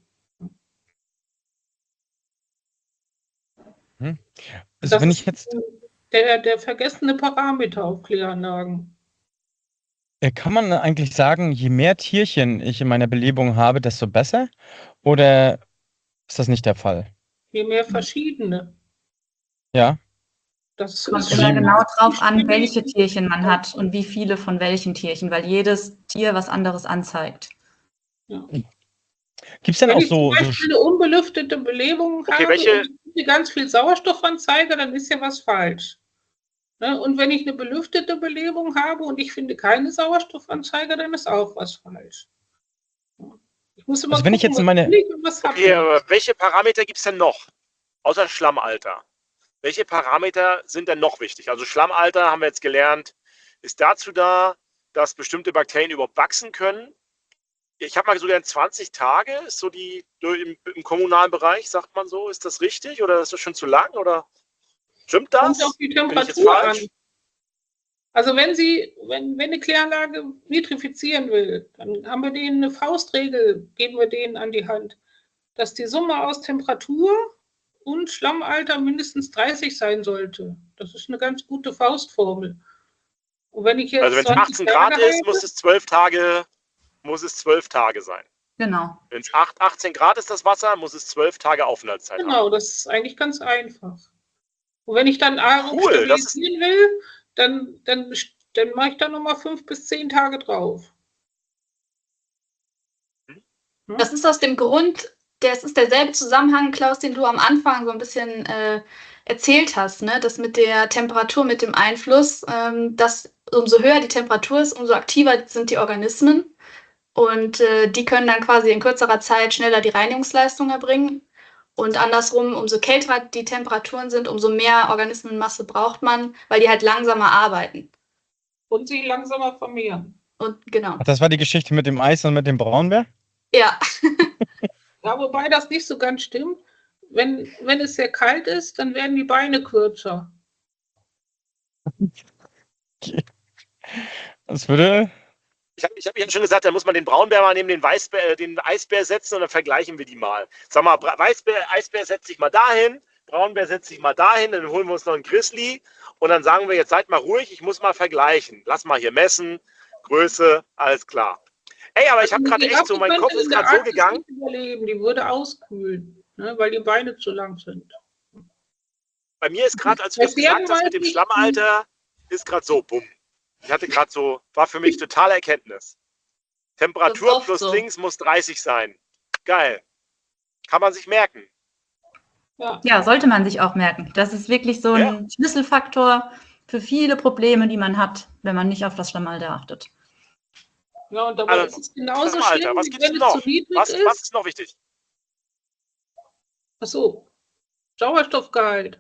Also Das wenn ist ich jetzt, der, der vergessene Parameter auf Kläranlagen. äh, kann man eigentlich sagen, je mehr Tierchen ich in meiner Belebung habe, desto besser? Oder ist das nicht der Fall? Je mehr verschiedene. Ja. Das Kommt ist immer Wie- genau drauf an, welche Tierchen man hat und wie viele von welchen Tierchen, weil jedes Tier was anderes anzeigt. Ja. Gibt es denn Wenn auch ich zum so, so Beispiel eine unbelüftete Belebung Okay, habe welche- und ich ganz viel Sauerstoffanzeige, dann ist ja was falsch. Ne? Und wenn ich eine belüftete Belebung habe und ich finde keine Sauerstoffanzeige, dann ist auch was falsch. Ich muss immer Also wenn ich gucken, jetzt in was meine- will ich und was habe Okay, ich. aber welche Parameter gibt es denn noch? Außer Schlammalter. Welche Parameter sind denn noch wichtig? Also Schlammalter, haben wir jetzt gelernt, ist dazu da, dass bestimmte Bakterien überhaupt wachsen können. Ich habe mal so gelernt, zwanzig Tage ist so die im, im kommunalen Bereich, sagt man so. Ist das richtig oder ist das schon zu lang? Oder stimmt Kommt das? auf die Bin ich jetzt Temperatur falsch? an. Also wenn Sie, wenn, wenn eine Kläranlage nitrifizieren will, dann haben wir denen eine Faustregel, geben wir denen an die Hand, dass die Summe aus Temperatur und Schlammalter mindestens dreißig sein sollte. Das ist eine ganz gute Faustformel. Und wenn ich jetzt Also wenn es zwanzig achtzehn Grad Tage ist, habe, muss es zwölf Tage, muss es zwölf Tage sein. Genau. Wenn es achtzehn Grad ist, das Wasser, muss es zwölf Tage Aufenthaltszeit haben. genau, das ist eigentlich ganz einfach. Und wenn ich dann aerob Cool, das ist- stabilisieren will, dann, dann, dann mache ich da nochmal fünf bis zehn Tage drauf. Das ist aus dem Grund, das ist derselbe Zusammenhang, Klaus, den du am Anfang so ein bisschen äh, erzählt hast, ne? Das mit der Temperatur, mit dem Einfluss, ähm, dass umso höher die Temperatur ist, umso aktiver sind die Organismen und äh, die können dann quasi in kürzerer Zeit schneller die Reinigungsleistung erbringen. Und andersrum, umso kälter die Temperaturen sind, umso mehr Organismenmasse braucht man, weil die halt langsamer arbeiten. Und sie langsamer vermehren. Und genau. Ach, das war die Geschichte mit dem Eis und mit dem Braunbär? Ja. Ja, wobei das nicht so ganz stimmt. Wenn, wenn es sehr kalt ist, dann werden die Beine kürzer. Das würde. Ich habe ich hab ja schon gesagt, da muss man den Braunbär mal neben den, Weißbär, äh, den Eisbär setzen und dann vergleichen wir die mal. Sag mal, Bra- Weißbär, Eisbär setzt sich mal dahin, Braunbär setzt sich mal dahin, dann holen wir uns noch einen Grizzly und dann sagen wir, jetzt seid mal ruhig, ich muss mal vergleichen. Lass mal hier messen, Größe, alles klar. Ey, aber ich habe Also gerade die echt so, mein Giraffe Kopf könnte ist in der gerade so Arktis gegangen. nicht überleben. Die würde auskühlen, ne, weil die Beine zu lang sind. Bei mir ist gerade, als du Bei das gesagt Pferden hast weiß mit dem ich, Schlammalter, ist gerade so, bumm. Ich hatte gerade so, war für mich totale Erkenntnis. Temperatur oft plus so. Dings muss dreißig sein. Geil. Kann man sich merken. ja, Ja, sollte man sich auch merken. Das ist wirklich so Ja. ein Schlüsselfaktor für viele Probleme, die man hat, wenn man nicht auf das Schlammalter achtet. ja, und dabei Also, ist es genauso Schlammalter, schlimm, was wie gibt's wenn denn es noch? zu niedrig Was, was ist. ist noch wichtig? Achso, Sauerstoffgehalt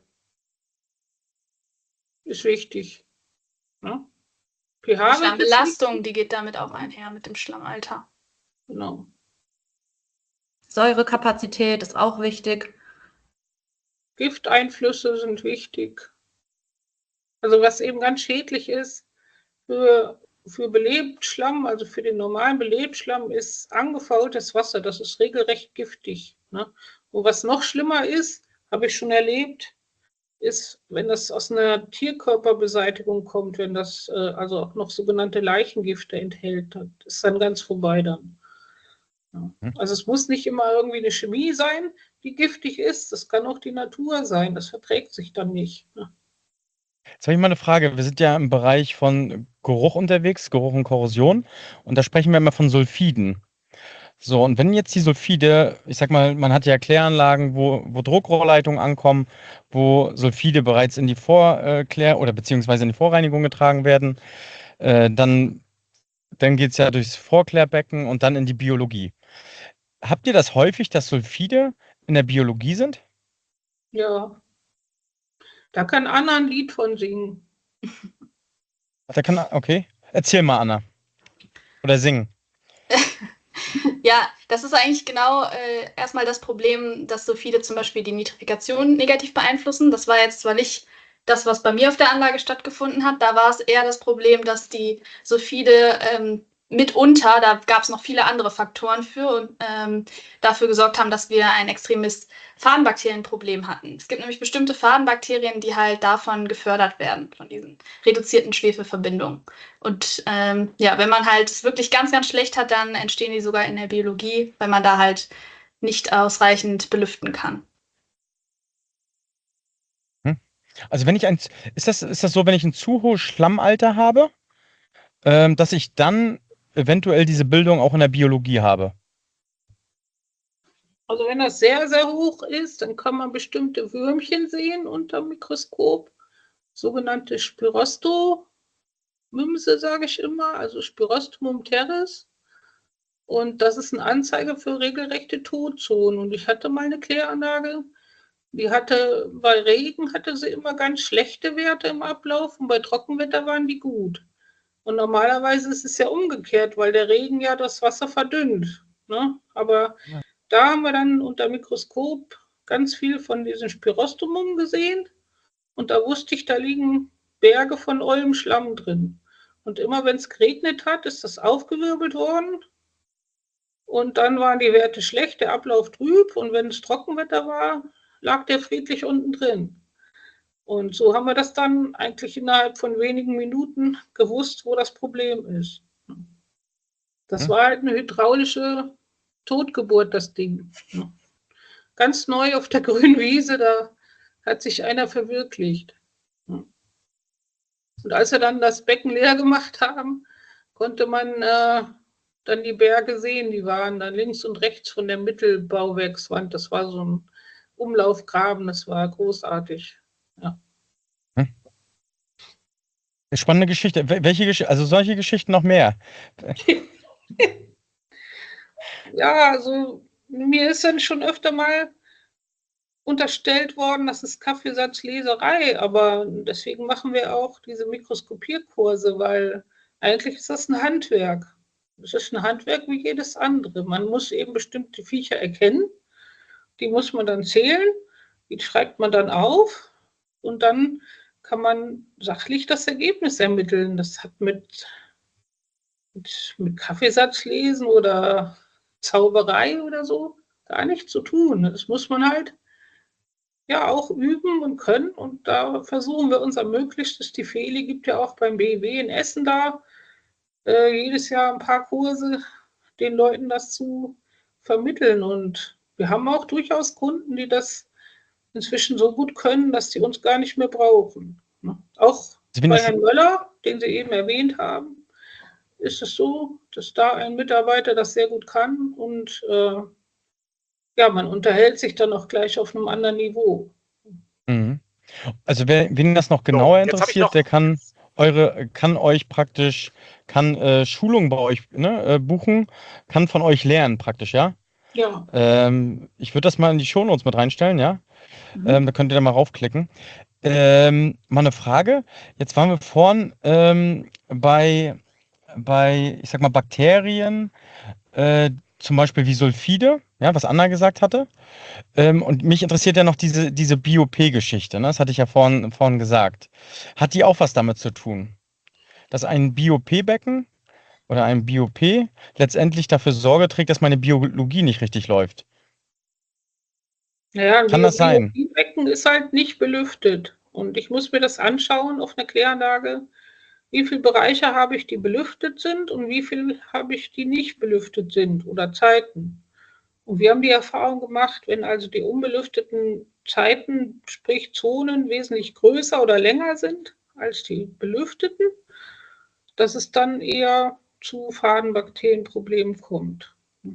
ist wichtig. Ne? Die pH-Wert ist wichtig. Schlammbelastung, die geht damit auch einher mit dem Schlammalter. Genau. Säurekapazität ist auch wichtig. Gifteinflüsse sind wichtig. Also was eben ganz schädlich ist für, für Belebtschlamm, also für den normalen Belebtschlamm, ist angefaultes Wasser. Das ist regelrecht giftig. Ne? Und was noch schlimmer ist, habe ich schon erlebt, ist, wenn das aus einer Tierkörperbeseitigung kommt, wenn das äh, also auch noch sogenannte Leichengifte enthält, das ist dann ganz vorbei dann. Ja. Also es muss nicht immer irgendwie eine Chemie sein, die giftig ist. Das kann auch die Natur sein. Das verträgt sich dann nicht. Ne? Jetzt habe ich mal eine Frage. Wir sind ja im Bereich von Geruch unterwegs, Geruch und Korrosion. Und da sprechen wir immer von Sulfiden. So, und wenn jetzt die Sulfide, ich sag mal, man hat ja Kläranlagen, wo, wo Druckrohrleitungen ankommen, wo Sulfide bereits in die Vorklär- oder beziehungsweise in die Vorreinigung getragen werden, äh, dann, dann geht es ja durchs Vorklärbecken und dann in die Biologie. Habt ihr das häufig, dass Sulfide in der Biologie sind? Ja. Da kann Anna ein Lied von singen. Da kann, okay. Erzähl mal, Anna. Oder singen. Ja, das ist eigentlich genau äh, erstmal das Problem, dass so viele zum Beispiel die Nitrifikation negativ beeinflussen. Das war jetzt zwar nicht das, was bei mir auf der Anlage stattgefunden hat, da war es eher das Problem, dass die so viele ähm, mitunter, da gab es noch viele andere Faktoren für und ähm, dafür gesorgt haben, dass wir ein extremes Fadenbakterienproblem hatten. Es gibt nämlich bestimmte Fadenbakterien, die halt davon gefördert werden, von diesen reduzierten Schwefelverbindungen. Und ähm, ja, wenn man halt es wirklich ganz, ganz schlecht hat, dann entstehen die sogar in der Biologie, weil man da halt nicht ausreichend belüften kann. Hm? Also wenn ich ein, ist das, ist das so, wenn ich ein zu hohes Schlammalter habe, ähm, dass ich dann eventuell diese Bildung auch in der Biologie habe? Also wenn das sehr, sehr hoch ist, dann kann man bestimmte Würmchen sehen unter dem Mikroskop. Sogenannte Spirostomymse, sage ich immer, also Spirostomum teres. Und das ist ein Anzeiger für regelrechte Todzonen. Und ich hatte mal eine Kläranlage, die hatte, bei Regen hatte sie immer ganz schlechte Werte im Ablauf und bei Trockenwetter waren die gut. Und normalerweise ist es ja umgekehrt, weil der Regen ja das Wasser verdünnt. Ne? Aber Ja. da haben wir dann unter Mikroskop ganz viel von diesen Spirostomum gesehen. Und da wusste ich, da liegen Berge von ollem Schlamm drin. Und immer wenn es geregnet hat, ist das aufgewirbelt worden. Und dann waren die Werte schlecht, der Ablauf trüb. Und wenn es Trockenwetter war, lag der friedlich unten drin. Und so haben wir das dann eigentlich innerhalb von wenigen Minuten gewusst, wo das Problem ist. Das Hm. war halt eine hydraulische Totgeburt, das Ding. Ganz neu auf der grünen Wiese, da hat sich einer verwirklicht. Und als wir dann das Becken leer gemacht haben, konnte man äh, dann die Berge sehen. Die waren dann links und rechts von der Mittelbauwerkswand. Das war so ein Umlaufgraben, das war großartig. Ja. Hm. Spannende Geschichte. Welche Geschichte? Also solche Geschichten noch mehr. Ja, also mir ist dann schon öfter mal unterstellt worden, das ist Kaffeesatzleserei, aber deswegen machen wir auch diese Mikroskopierkurse, weil eigentlich ist das ein Handwerk. Es ist ein Handwerk wie jedes andere. Man muss eben bestimmte Viecher erkennen, die muss man dann zählen, die schreibt man dann auf und dann kann man sachlich das Ergebnis ermitteln. Das hat mit, mit, mit Kaffeesatz lesen oder Zauberei oder so gar nichts zu tun. Das muss man halt ja auch üben und können und da versuchen wir unser Möglichstes. Die Feli gibt ja auch beim B I W in Essen da äh, jedes Jahr ein paar Kurse, den Leuten das zu vermitteln und wir haben auch durchaus Kunden, die das inzwischen so gut können, dass sie uns gar nicht mehr brauchen. Auch bei Herrn Möller, den Sie eben erwähnt haben, ist es so, dass da ein Mitarbeiter das sehr gut kann und äh, ja, man unterhält sich dann auch gleich auf einem anderen Niveau. Mhm. Also wer, wen das noch genauer so, interessiert, noch der kann eure, kann euch praktisch, kann äh, Schulungen bei euch ne, äh, buchen, kann von euch lernen praktisch, ja? Ja. Ähm, ich würde das mal in die Shownotes mit reinstellen, ja? Mhm. Ähm, da könnt ihr da mal raufklicken. Ähm, mal eine Frage. Jetzt waren wir vorhin ähm, bei, bei, ich sag mal, Bakterien, äh, zum Beispiel wie Sulfide, ja, was Anna gesagt hatte. Ähm, und mich interessiert ja noch diese, diese B O P-Geschichte, ne? Das hatte ich ja vorhin, vorhin gesagt. Hat die auch was damit zu tun? Dass ein B O P-Becken oder ein B O P letztendlich dafür Sorge trägt, dass meine Biologie nicht richtig läuft? Naja, ein Kann das sein? B O P-Becken ist halt nicht belüftet. Und ich muss mir das anschauen auf einer Kläranlage. Wie viele Bereiche habe ich, die belüftet sind und wie viele habe ich, die nicht belüftet sind oder Zeiten. Und wir haben die Erfahrung gemacht, wenn also die unbelüfteten Zeiten, sprich Zonen, wesentlich größer oder länger sind als die belüfteten, dass es dann eher zu Fadenbakterienproblemen kommt.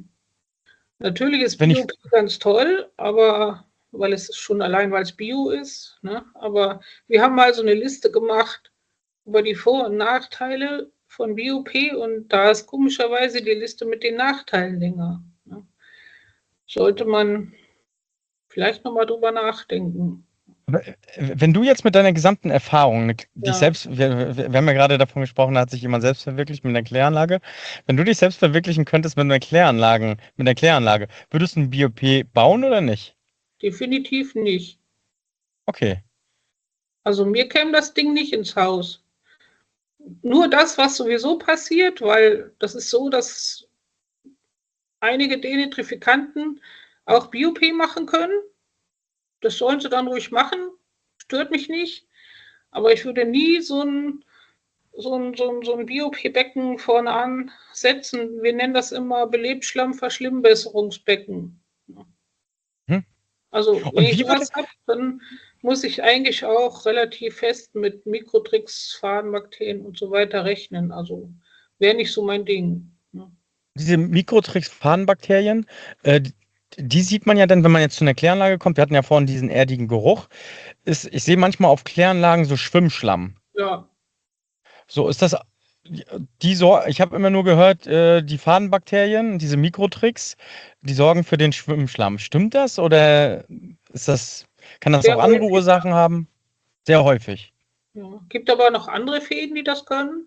Natürlich ist Wenn Bio ich, ganz toll, aber weil es schon allein, weil es Bio ist. Ne? Aber wir haben mal so eine Liste gemacht über die Vor- und Nachteile von B O P und da ist komischerweise die Liste mit den Nachteilen länger. Ne? Sollte man vielleicht nochmal drüber nachdenken. wenn du jetzt mit deiner gesamten Erfahrung ne, dich Ja. selbst, wir, wir haben ja gerade davon gesprochen, da hat sich jemand selbst verwirklicht mit einer Kläranlage. Wenn du dich selbst verwirklichen könntest mit einer Kläranlage, mit einer Kläranlage, würdest du ein B O P bauen oder nicht? Definitiv nicht. Okay. Also mir käme das Ding nicht ins Haus. Nur das, was sowieso passiert, weil das ist so, dass einige Denitrifikanten auch B O P machen können. Das sollen sie dann ruhig machen, stört mich nicht. Aber ich würde nie so ein, so ein, so ein, so ein B O P-Becken vorne ansetzen. Wir nennen das immer Belebschlammverschlimmbesserungsbecken. Hm? Also wenn Und ich wie sowas habe, dann muss ich eigentlich auch relativ fest mit Mikrotricks, Fadenbakterien und so weiter rechnen. Also wäre nicht so mein Ding. Ne? Diese Mikrotrix-Fadenbakterien, äh, die sieht man ja dann, wenn man jetzt zu einer Kläranlage kommt. Wir hatten ja vorhin diesen erdigen Geruch. Ist, ich sehe manchmal auf Kläranlagen so Schwimmschlamm. Ja. So ist das. Die Sor ich habe immer nur gehört, äh, die Fadenbakterien, diese Mikrotricks, die sorgen für den Schwimmschlamm. Stimmt das oder ist das, kann das Sehr auch andere häufig. Ursachen haben? Sehr häufig. Ja. Gibt aber noch andere Fäden, die das können.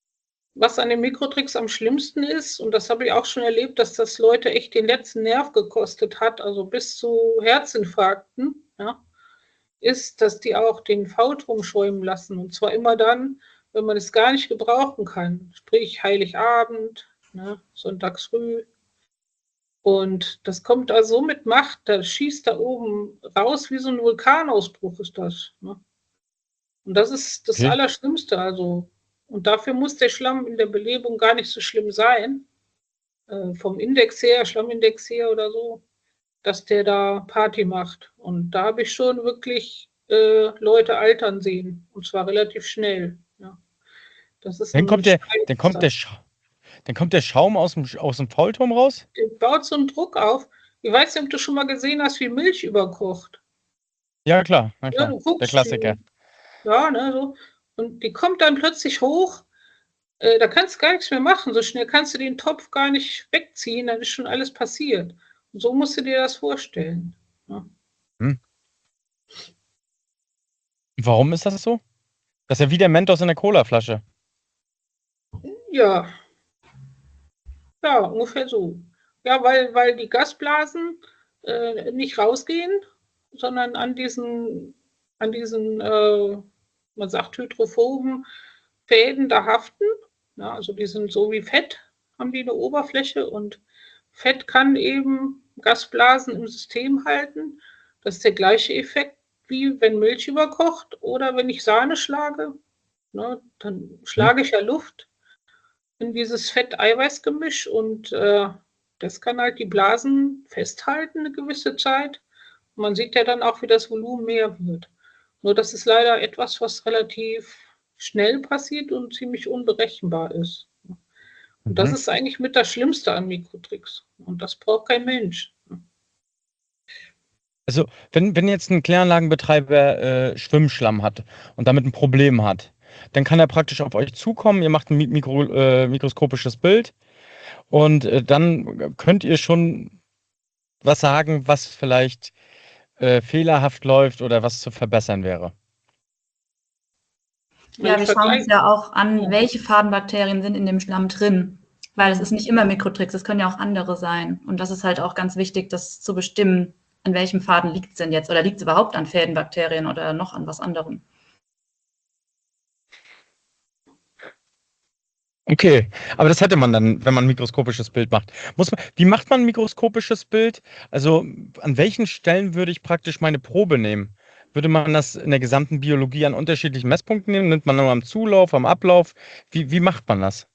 Was an den Mikrotricks am schlimmsten ist, und das habe ich auch schon erlebt, dass das Leute echt den letzten Nerv gekostet hat, also bis zu Herzinfarkten, ja, ist, dass die auch den Faultrum schäumen lassen. Und zwar immer dann, wenn man es gar nicht gebrauchen kann. Sprich Heiligabend, ne, sonntags früh. Und das kommt also so mit Macht, da schießt da oben raus wie so ein Vulkanausbruch ist das. Ne? Und das ist das Okay. Allerschlimmste. Also, und dafür muss der Schlamm in der Belebung gar nicht so schlimm sein. Äh, vom Index her, Schlammindex her oder so, dass der da Party macht. Und da habe ich schon wirklich äh, Leute altern sehen. Und zwar relativ schnell. Ja. Das ist Dann ein kommt der, dann kommt der, Scheiß. Scha dann kommt der Schaum aus dem, aus dem Faulturm raus? Der baut so einen Druck auf. Ich weiß nicht, ob du schon mal gesehen hast, wie Milch überkocht. Ja, klar, na Ja, klar. du Der guckst, Klassiker. die, ja, ne, so. Und die kommt dann plötzlich hoch. Äh, da kannst du gar nichts mehr machen. So schnell kannst du den Topf gar nicht wegziehen, dann ist schon alles passiert. Und so musst du dir das vorstellen. Ja. Hm. Warum ist das so? Das ist ja wie der Mentos in der Colaflasche. Ja, ja, ungefähr so. Ja, weil, weil die Gasblasen äh, nicht rausgehen, sondern an diesen, an diesen äh, man sagt, hydrophoben Fäden da haften. Ja, also die sind so wie Fett, haben die eine Oberfläche und Fett kann eben Gasblasen im System halten. Das ist der gleiche Effekt, wie wenn Milch überkocht oder wenn ich Sahne schlage. Ne, dann schlage ich ja Luft in dieses Fett-Eiweiß-Gemisch und äh, das kann halt die Blasen festhalten eine gewisse Zeit. Und man sieht ja dann auch, wie das Volumen mehr wird. Nur das ist leider etwas, was relativ schnell passiert und ziemlich unberechenbar ist. Und das Mhm. ist eigentlich mit das Schlimmste an Mikrotricks. Und das braucht kein Mensch. Also, wenn, wenn jetzt ein Kläranlagenbetreiber äh, Schwimmschlamm hat und damit ein Problem hat, dann kann er praktisch auf euch zukommen, ihr macht ein Mi- Mikro, äh, mikroskopisches Bild und äh, dann könnt ihr schon was sagen, was vielleicht äh, fehlerhaft läuft oder was zu verbessern wäre. Ja, Im wir schauen uns Vergleich- ja auch an, Ja. welche Fadenbakterien sind in dem Schlamm drin. Weil es ist nicht immer Mikrotricks, es können ja auch andere sein. Und das ist halt auch ganz wichtig, das zu bestimmen, an welchem Faden liegt es denn jetzt? Oder liegt es überhaupt an Fädenbakterien oder noch an was anderem? Okay, aber das hätte man dann, wenn man ein mikroskopisches Bild macht. Muss man, wie macht man ein mikroskopisches Bild? Also an welchen Stellen würde ich praktisch meine Probe nehmen? Würde man das in der gesamten Biologie an unterschiedlichen Messpunkten nehmen? Nimmt man nur am Zulauf, am Ablauf? Wie, wie macht man das?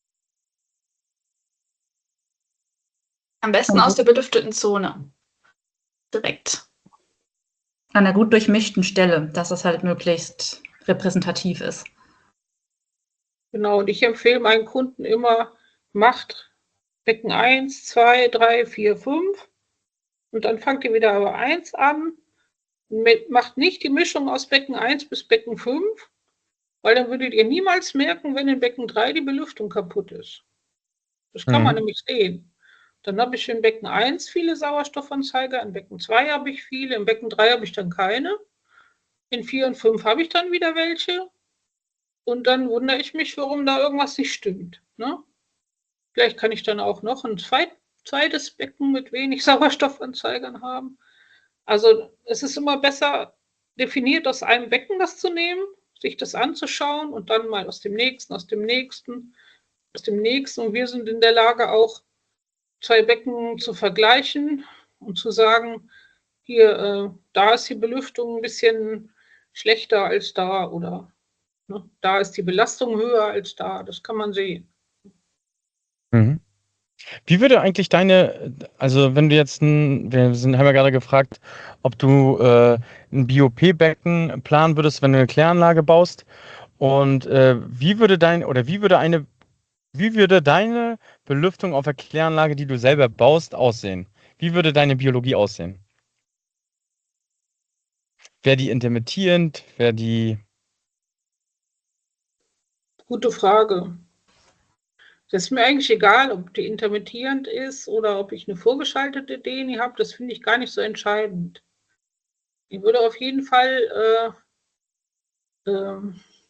Am besten aus der belüfteten Zone. Direkt. An einer gut durchmischten Stelle, dass es halt möglichst repräsentativ ist. Genau, und ich empfehle meinen Kunden immer, macht Becken eins, zwei, drei, vier, fünf und dann fangt ihr wieder bei eins an. Mit, macht nicht die Mischung aus Becken eins bis Becken fünf, weil dann würdet ihr niemals merken, wenn in Becken drei die Belüftung kaputt ist. Das kann man Mhm. nämlich sehen. Dann habe ich in Becken eins viele Sauerstoffanzeiger, in Becken zwei habe ich viele, in Becken drei habe ich dann keine. In vier und fünf habe ich dann wieder welche. Und dann wundere ich mich, warum da irgendwas nicht stimmt. Ne? Vielleicht kann ich dann auch noch ein zweit, zweites Becken mit wenig Sauerstoffanzeigern haben. Also es ist immer besser, definiert aus einem Becken das zu nehmen, sich das anzuschauen und dann mal aus dem nächsten, aus dem nächsten, aus dem nächsten. Und wir sind in der Lage, auch zwei Becken zu vergleichen und zu sagen, hier, äh, da ist die Belüftung ein bisschen schlechter als da oder ne, da ist die Belastung höher als da. Das kann man sehen. Mhm. Wie würde eigentlich deine, also wenn du jetzt ein, wir sind, haben ja gerade gefragt, ob du äh, ein B O P-Becken planen würdest, wenn du eine Kläranlage baust. Und äh, wie würde dein, oder wie würde eine, wie würde deine Belüftung auf der Kläranlage, die du selber baust, aussehen? Wie würde deine Biologie aussehen? Wäre die intermittierend? Wäre die. Gute Frage. Das ist mir eigentlich egal, ob die intermittierend ist oder ob ich eine vorgeschaltete D N I habe. Das finde ich gar nicht so entscheidend. Ich würde auf jeden Fall äh, äh,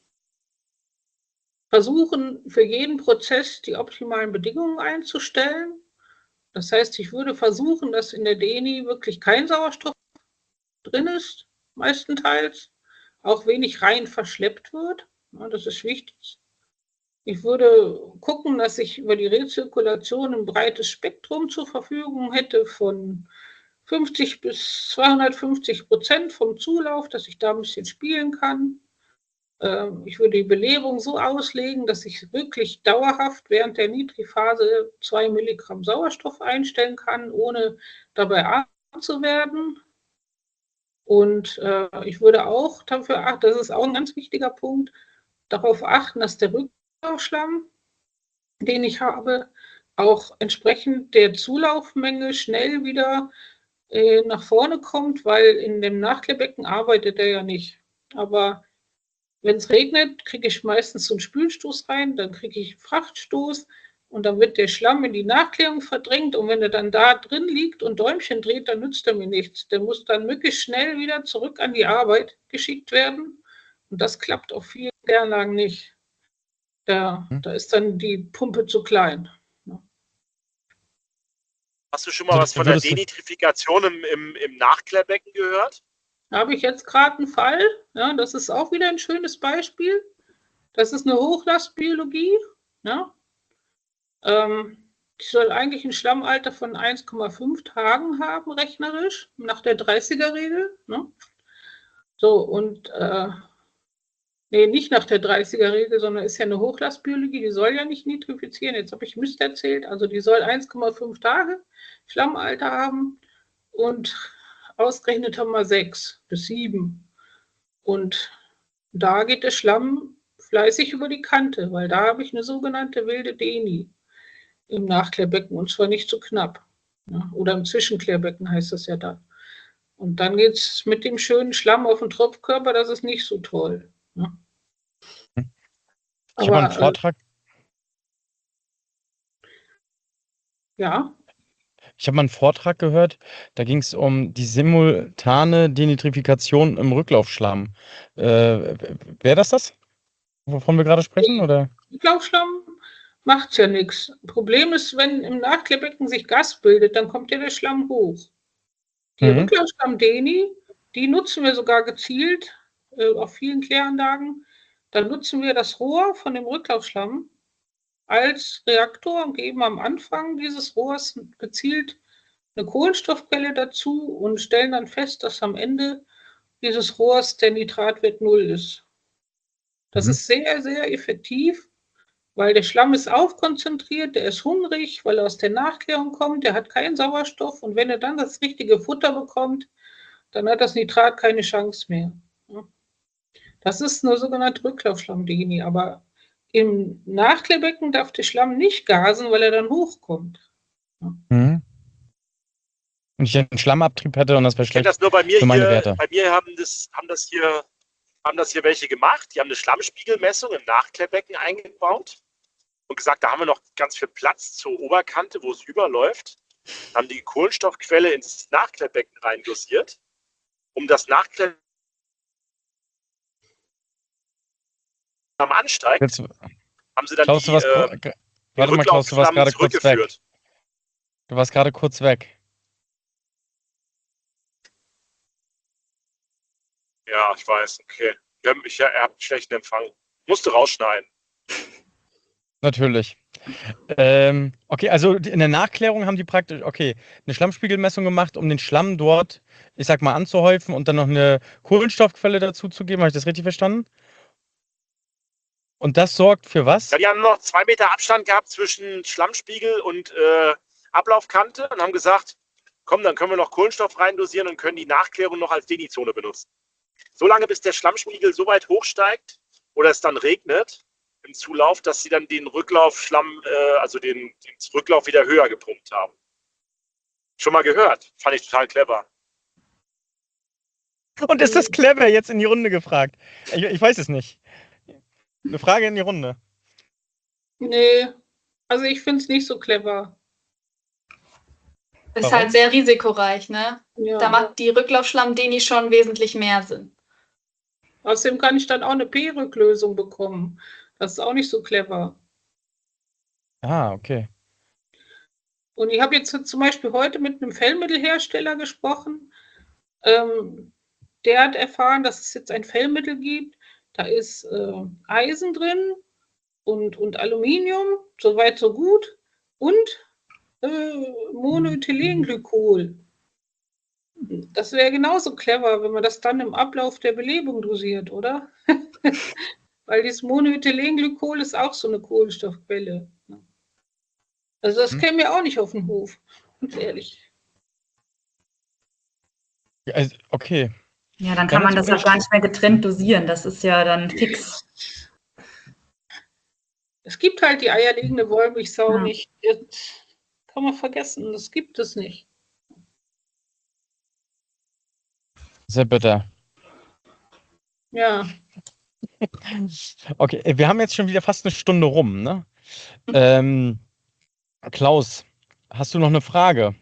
versuchen, für jeden Prozess die optimalen Bedingungen einzustellen. Das heißt, ich würde versuchen, dass in der D N I wirklich kein Sauerstoff drin ist, meistenteils, auch wenig rein verschleppt wird. Ja, das ist wichtig. Ich würde gucken, dass ich über die Rezirkulation ein breites Spektrum zur Verfügung hätte von fünfzig bis zweihundertfünfzig Prozent vom Zulauf, dass ich da ein bisschen spielen kann. Ich würde die Belebung so auslegen, dass ich wirklich dauerhaft während der Nitriphase zwei Milligramm Sauerstoff einstellen kann, ohne dabei arm zu werden. Und äh, ich würde auch dafür achten, das ist auch ein ganz wichtiger Punkt, darauf achten, dass der Rücklaufschlamm, den ich habe, auch entsprechend der Zulaufmenge schnell wieder äh, nach vorne kommt, weil in dem Nachklärbecken arbeitet er ja nicht. Aber wenn es regnet, kriege ich meistens so einen Spülstoß rein, dann kriege ich einen Frachtstoß und dann wird der Schlamm in die Nachklärung verdrängt und wenn er dann da drin liegt und Däumchen dreht, dann nützt er mir nichts. Der muss dann möglichst schnell wieder zurück an die Arbeit geschickt werden und das klappt auf vielen Kläranlagen nicht. Ja, Hm? da ist dann die Pumpe zu klein. Hast du schon mal Also was von der würdest du- Denitrifikation im, im, im Nachklärbecken gehört? Da habe ich jetzt gerade einen Fall. Ja, das ist auch wieder ein schönes Beispiel. Das ist eine Hochlastbiologie. Ja. Ähm, die soll eigentlich ein Schlammalter von eins Komma fünf Tagen haben, rechnerisch, nach der dreißiger-Regel. Ne? So, und äh, nee, nicht nach der dreißiger-Regel, sondern ist ja eine Hochlastbiologie, die soll ja nicht nitrifizieren. Jetzt habe ich Mist erzählt. Also die soll eins Komma fünf Tage Schlammalter haben und ausgerechnet haben wir sechs bis sieben. Und da geht der Schlamm fleißig über die Kante, weil da habe ich eine sogenannte wilde Deni im Nachklärbecken und zwar nicht so knapp. Ja, oder im Zwischenklärbecken heißt das ja dann. Und dann geht es mit dem schönen Schlamm auf den Tropfkörper, das ist nicht so toll. Ja. Ich habe einen Aber, Vortrag, äh, ja, ich habe mal einen Vortrag gehört, da ging es um die simultane Denitrifikation im Rücklaufschlamm. Äh, Wäre das das, wovon wir gerade sprechen? Oder? Rücklaufschlamm macht ja nichts. Problem ist, wenn im Nachklärbecken sich Gas bildet, dann kommt ja der Schlamm hoch. Die Mhm. Rücklaufschlamm-Deni, die nutzen wir sogar gezielt äh, auf vielen Kläranlagen. Da nutzen wir das Rohr von dem Rücklaufschlamm als Reaktor und geben am Anfang dieses Rohrs gezielt eine Kohlenstoffquelle dazu und stellen dann fest, dass am Ende dieses Rohrs der Nitratwert null ist. Das Mhm. ist sehr, sehr effektiv, weil der Schlamm ist aufkonzentriert, der ist hungrig, weil er aus der Nachklärung kommt, der hat keinen Sauerstoff und wenn er dann das richtige Futter bekommt, dann hat das Nitrat keine Chance mehr. Das ist eine sogenannte Rücklaufschlamm-Deni, aber im Nachklärbecken darf der Schlamm nicht gasen, weil er dann hochkommt. Mhm. Und ich einen Schlammabtrieb hätte und das wäre Ich kenne schlecht das nur bei mir für meine hier. Werte. Bei mir haben das, haben das hier, haben das hier welche gemacht. Die haben eine Schlammspiegelmessung im Nachklärbecken eingebaut und gesagt, da haben wir noch ganz viel Platz zur Oberkante, wo es überläuft. Haben die Kohlenstoffquelle ins Nachklärbecken reindosiert, um das Nachklärbecken ansteigt, Jetzt, haben sie dann Klaus, du die, warst, äh, ku- den warte mal, Klaus, du warst Rücklaufschlamm gerade kurz weg. zurückgeführt. Du warst gerade kurz weg. Ja, ich weiß, okay. Ihr habt, ich, ihr habt schlechten Empfang. Musste rausschneiden. Natürlich. Ähm, okay, also in der Nachklärung haben die praktisch, okay, eine Schlammspiegelmessung gemacht, um den Schlamm dort, ich sag mal, anzuhäufen und dann noch eine Kohlenstoffquelle dazu zu geben. Habe ich das richtig verstanden? Und das sorgt für was? Ja, die haben noch zwei Meter Abstand gehabt zwischen Schlammspiegel und äh, Ablaufkante und haben gesagt, komm, dann können wir noch Kohlenstoff reindosieren und können die Nachklärung noch als Deni-Zone benutzen. Solange bis der Schlammspiegel so weit hochsteigt oder es dann regnet im Zulauf, dass sie dann den Rücklaufschlamm, äh, also den, den Rücklauf wieder höher gepumpt haben. Schon mal gehört. Fand ich total clever. Und ist das clever jetzt in die Runde gefragt? Ich, ich weiß es nicht. Eine Frage in die Runde. Nee, also ich finde es nicht so clever. Ist Warum? halt sehr risikoreich, ne? Ja. Da macht die Rücklaufschlamm-Deni schon wesentlich mehr Sinn. Außerdem kann ich dann auch eine P-Rücklösung bekommen. Das ist auch nicht so clever. Ah, okay. Und ich habe jetzt zum Beispiel heute mit einem Fellmittelhersteller gesprochen. Ähm, der hat erfahren, dass es jetzt ein Fellmittel gibt. Da ist äh, Eisen drin und, und Aluminium, soweit so gut. Und äh, Monoethylenglykol. Das wäre genauso clever, wenn man das dann im Ablauf der Belebung dosiert, oder? Weil dieses Monoethylenglykol ist auch so eine Kohlenstoffquelle. Also das Hm. käme mir auch nicht auf den Hof, ganz ehrlich. Ja, also, okay. Ja, dann Wir kann haben man jetzt das ja über- gar nicht mehr getrennt dosieren. Das ist ja dann fix. Es gibt halt die eierlegende Wollmilchsau Ja. nicht. Das kann man vergessen, das gibt es nicht. Sehr bitter. Ja, Okay, wir haben jetzt schon wieder fast eine Stunde rum, ne? Ähm, Klaus, hast du noch eine Frage?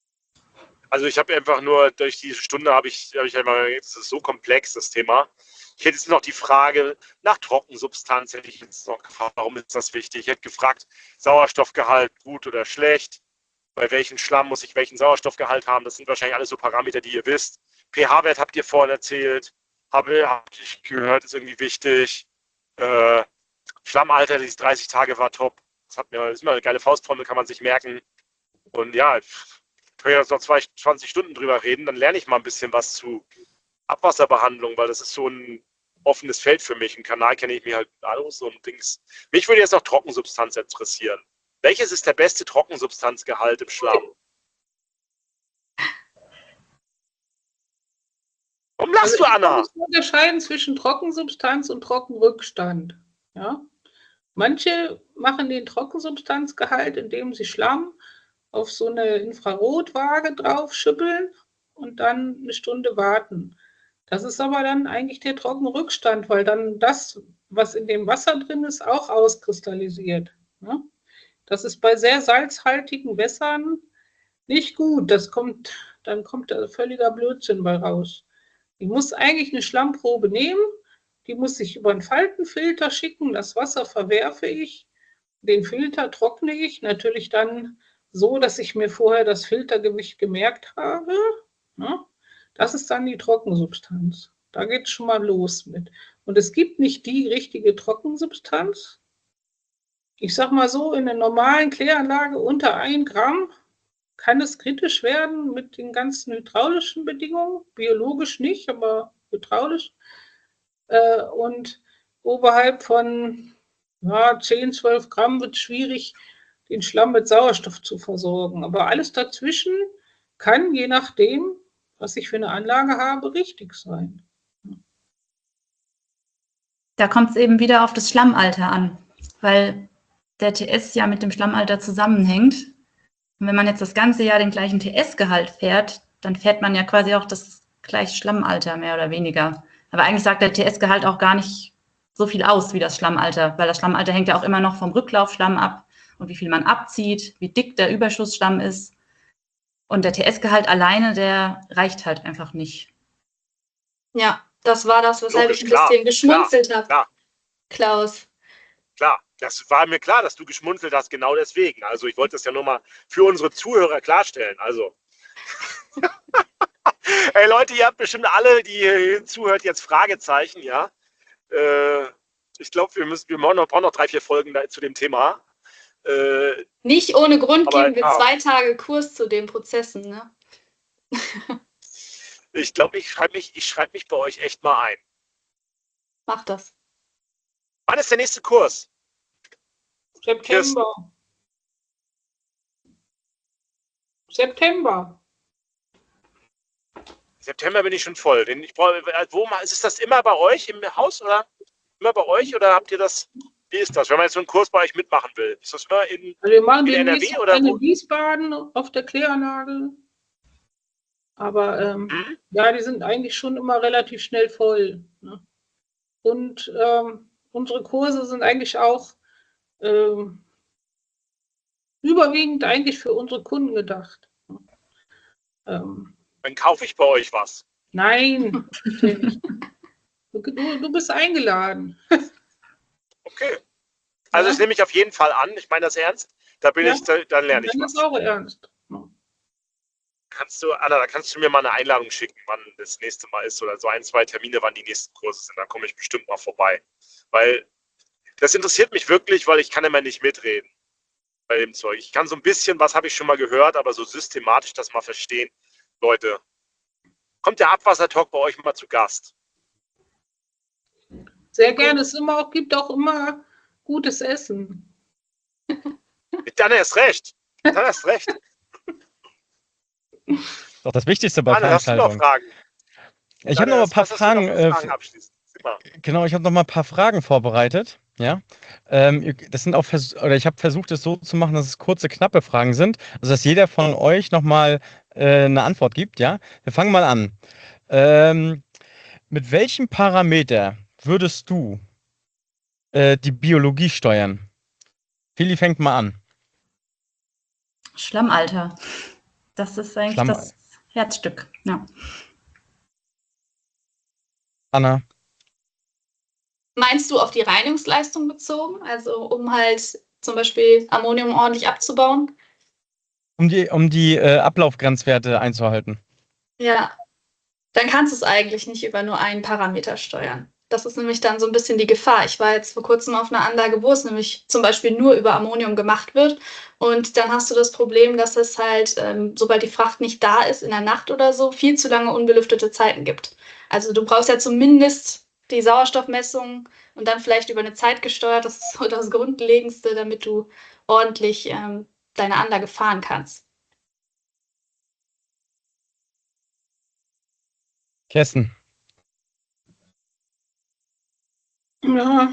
Also ich habe einfach nur, durch diese Stunde habe ich, habe ich einfach, es ist so komplex, das Thema. Ich hätte jetzt noch die Frage nach Trockensubstanz, hätte ich jetzt noch gefragt, warum ist das wichtig? Ich hätte gefragt, Sauerstoffgehalt gut oder schlecht? Bei welchem Schlamm muss ich welchen Sauerstoffgehalt haben? Das sind wahrscheinlich alles so Parameter, die ihr wisst. pH-Wert habt ihr vorhin erzählt. Habe habt ihr gehört, ist irgendwie wichtig. Äh, Schlammalter, diese dreißig Tage war top. Das hat mir, das ist immer eine geile Faustformel, kann man sich merken. Und ja, können wir jetzt noch zwanzig Stunden drüber reden, dann lerne ich mal ein bisschen was zu Abwasserbehandlung, weil das ist so ein offenes Feld für mich. Ein Kanal kenne ich mir halt aus und Dings. Mich würde jetzt noch Trockensubstanz interessieren. Welches ist der beste Trockensubstanzgehalt im Schlamm? Warum lachst Also du, Anna? Man muss unterscheiden zwischen Trockensubstanz und Trockenrückstand. Ja? Manche machen den Trockensubstanzgehalt, indem sie Schlamm auf so eine Infrarotwaage draufschüppeln und dann eine Stunde warten. Das ist aber dann eigentlich der Trockenrückstand, weil dann das, was in dem Wasser drin ist, auch auskristallisiert. Ja? Das ist bei sehr salzhaltigen Wässern nicht gut. Das kommt, dann kommt da völliger Blödsinn bei raus. Ich muss eigentlich eine Schlammprobe nehmen, die muss ich über einen Faltenfilter schicken, das Wasser verwerfe ich, den Filter trockne ich, natürlich dann so, dass ich mir vorher das Filtergewicht gemerkt habe. Ja? Das ist dann die Trockensubstanz. Da geht es schon mal los mit. Und es gibt nicht die richtige Trockensubstanz. Ich sag mal so, in einer normalen Kläranlage unter ein Gramm kann es kritisch werden mit den ganzen hydraulischen Bedingungen. Biologisch nicht, aber hydraulisch. Äh, und oberhalb von ja, zehn, zwölf Gramm wird es schwierig, den Schlamm mit Sauerstoff zu versorgen. Aber alles dazwischen kann, je nachdem, was ich für eine Anlage habe, richtig sein. Da kommt es eben wieder auf das Schlammalter an, weil der T S ja mit dem Schlammalter zusammenhängt. Und wenn man jetzt das ganze Jahr den gleichen T S-Gehalt fährt, dann fährt man ja quasi auch das gleiche Schlammalter, mehr oder weniger. Aber eigentlich sagt der T S-Gehalt auch gar nicht so viel aus wie das Schlammalter, weil das Schlammalter hängt ja auch immer noch vom Rücklaufschlamm ab und wie viel man abzieht, wie dick der Überschussschlamm ist. Und der T S-Gehalt alleine, der reicht halt einfach nicht. Ja, das war das, weshalb Logisch, ich ein klar, bisschen geschmunzelt habe, Klar, Klaus. klar. Das war mir klar, dass du geschmunzelt hast, genau deswegen. Also ich wollte das ja nur mal für unsere Zuhörer klarstellen. Also, hey Leute, ihr habt bestimmt alle, die hier zuhört, jetzt Fragezeichen, ja. Äh, ich glaube, wir müssen, wir brauchen noch, brauchen noch drei, vier Folgen da, zu dem Thema. Äh, Nicht ohne Grund aber, geben wir ja. zwei Tage Kurs zu den Prozessen, ne? Ich glaube, ich schreibe mich, ich schreib mich bei euch echt mal ein. Mach das. Wann ist der nächste Kurs? September. September. September bin ich schon voll. Den ich brauche, wo ist das immer bei euch im Haus oder immer bei euch oder habt ihr das? Wie ist das, wenn man jetzt so einen Kurs bei euch mitmachen will? Ist das immer in, Also wir machen in den N R W nächsten oder in wo? Wiesbaden auf der Kläranlage. Aber ähm, Hm? ja, die sind eigentlich schon immer relativ schnell voll. Ne? Und ähm, unsere Kurse sind eigentlich auch ähm, überwiegend eigentlich für unsere Kunden gedacht. Ähm, Dann kaufe ich bei euch was. nein, nicht. Du, du, du bist eingeladen. Okay. Also Ja. das nehme ich auf jeden Fall an. Ich meine das ernst. Da bin Ja. ich, da, dann lerne ich Dann was. ist auch ernst. Ja. Kannst du, Anna, da kannst du mir mal eine Einladung schicken, wann das nächste Mal ist oder so ein, zwei Termine, wann die nächsten Kurse sind. Da komme ich bestimmt mal vorbei. Weil das interessiert mich wirklich, weil ich kann immer nicht mitreden bei dem Zeug. Ich kann so ein bisschen, was habe ich schon mal gehört, aber so systematisch das mal verstehen. Leute, kommt der Abwassertalk bei euch mal zu Gast? Sehr gerne. Es immer auch, gibt auch immer gutes Essen. Dann erst recht. Dann erst recht. Das ist doch das Wichtigste bei Anna, hast du noch Veranstaltungen. Fragen? Ich habe noch mal ein paar Fragen. Äh, Fragen abschließend? Immer. Genau, ich habe noch mal ein paar Fragen vorbereitet. Ja, ähm, ihr- das sind auch vers oder ich habe versucht, es so zu machen, dass es kurze, knappe Fragen sind, also dass jeder von euch noch mal äh, eine Antwort gibt. Ja, wir fangen mal an. Ähm, mit welchem Parameter würdest du äh, die Biologie steuern? Feli fängt mal an. Schlammalter. Das ist eigentlich Schlamm- das Herzstück. Ja. Anna. Meinst du auf die Reinigungsleistung bezogen? Also um halt zum Beispiel Ammonium ordentlich abzubauen? Um die, um die äh, Ablaufgrenzwerte einzuhalten. Ja, dann kannst du es eigentlich nicht über nur einen Parameter steuern. Das ist nämlich dann so ein bisschen die Gefahr. Ich war jetzt vor kurzem auf einer Anlage, wo es nämlich zum Beispiel nur über Ammonium gemacht wird. Und dann hast du das Problem, dass es halt, ähm, sobald die Fracht nicht da ist, in der Nacht oder so, viel zu lange unbelüftete Zeiten gibt. Also du brauchst ja zumindest die Sauerstoffmessung und dann vielleicht über eine Zeit gesteuert. Das ist so das Grundlegendste, damit du ordentlich ähm, deine Anlage fahren kannst. Kerstin. Ja.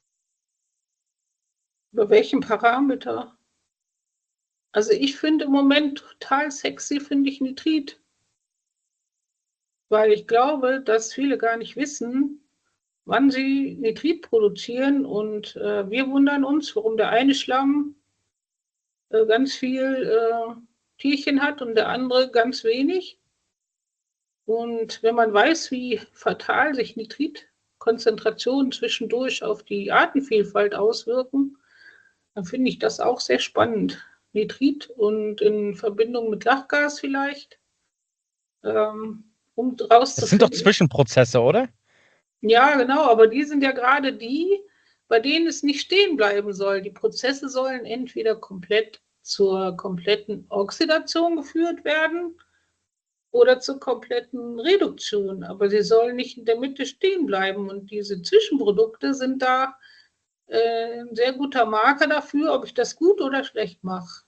Über welchen Parameter? Also ich finde im Moment total sexy, finde ich Nitrit. Weil ich glaube, dass viele gar nicht wissen, wann sie Nitrit produzieren. Und äh, wir wundern uns, warum der eine Schlamm äh, ganz viel äh, Tierchen hat und der andere ganz wenig. Und wenn man weiß, wie fatal sich Nitritkonzentrationen zwischendurch auf die Artenvielfalt auswirken, dann finde ich das auch sehr spannend. Nitrit und in Verbindung mit Lachgas vielleicht, ähm, um rauszufinden. Das sind doch Zwischenprozesse, oder? Ja, genau, aber die sind ja gerade die, bei denen es nicht stehen bleiben soll. Die Prozesse sollen entweder komplett zur kompletten Oxidation geführt werden oder zur kompletten Reduktion, aber sie sollen nicht in der Mitte stehen bleiben. Und diese Zwischenprodukte sind da äh, ein sehr guter Marker dafür, ob ich das gut oder schlecht mache.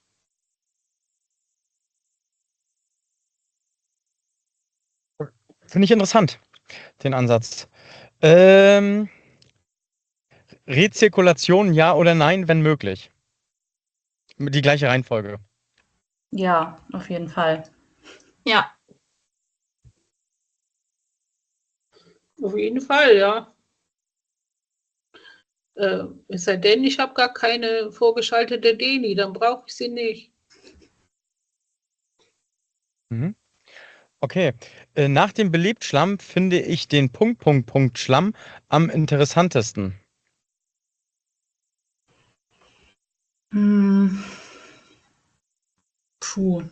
Finde ich interessant, den Ansatz. Ähm, Rezirkulation, ja oder nein, wenn möglich? Die gleiche Reihenfolge. Ja, auf jeden Fall. Ja. Auf jeden Fall, ja. Äh, es sei denn, ich habe gar keine vorgeschaltete Deni, dann brauche ich sie nicht. Mhm. Okay. Äh, nach dem Belebtschlamm finde ich den Punkt, Punkt, Punkt Schlamm am interessantesten. Hm. Puh.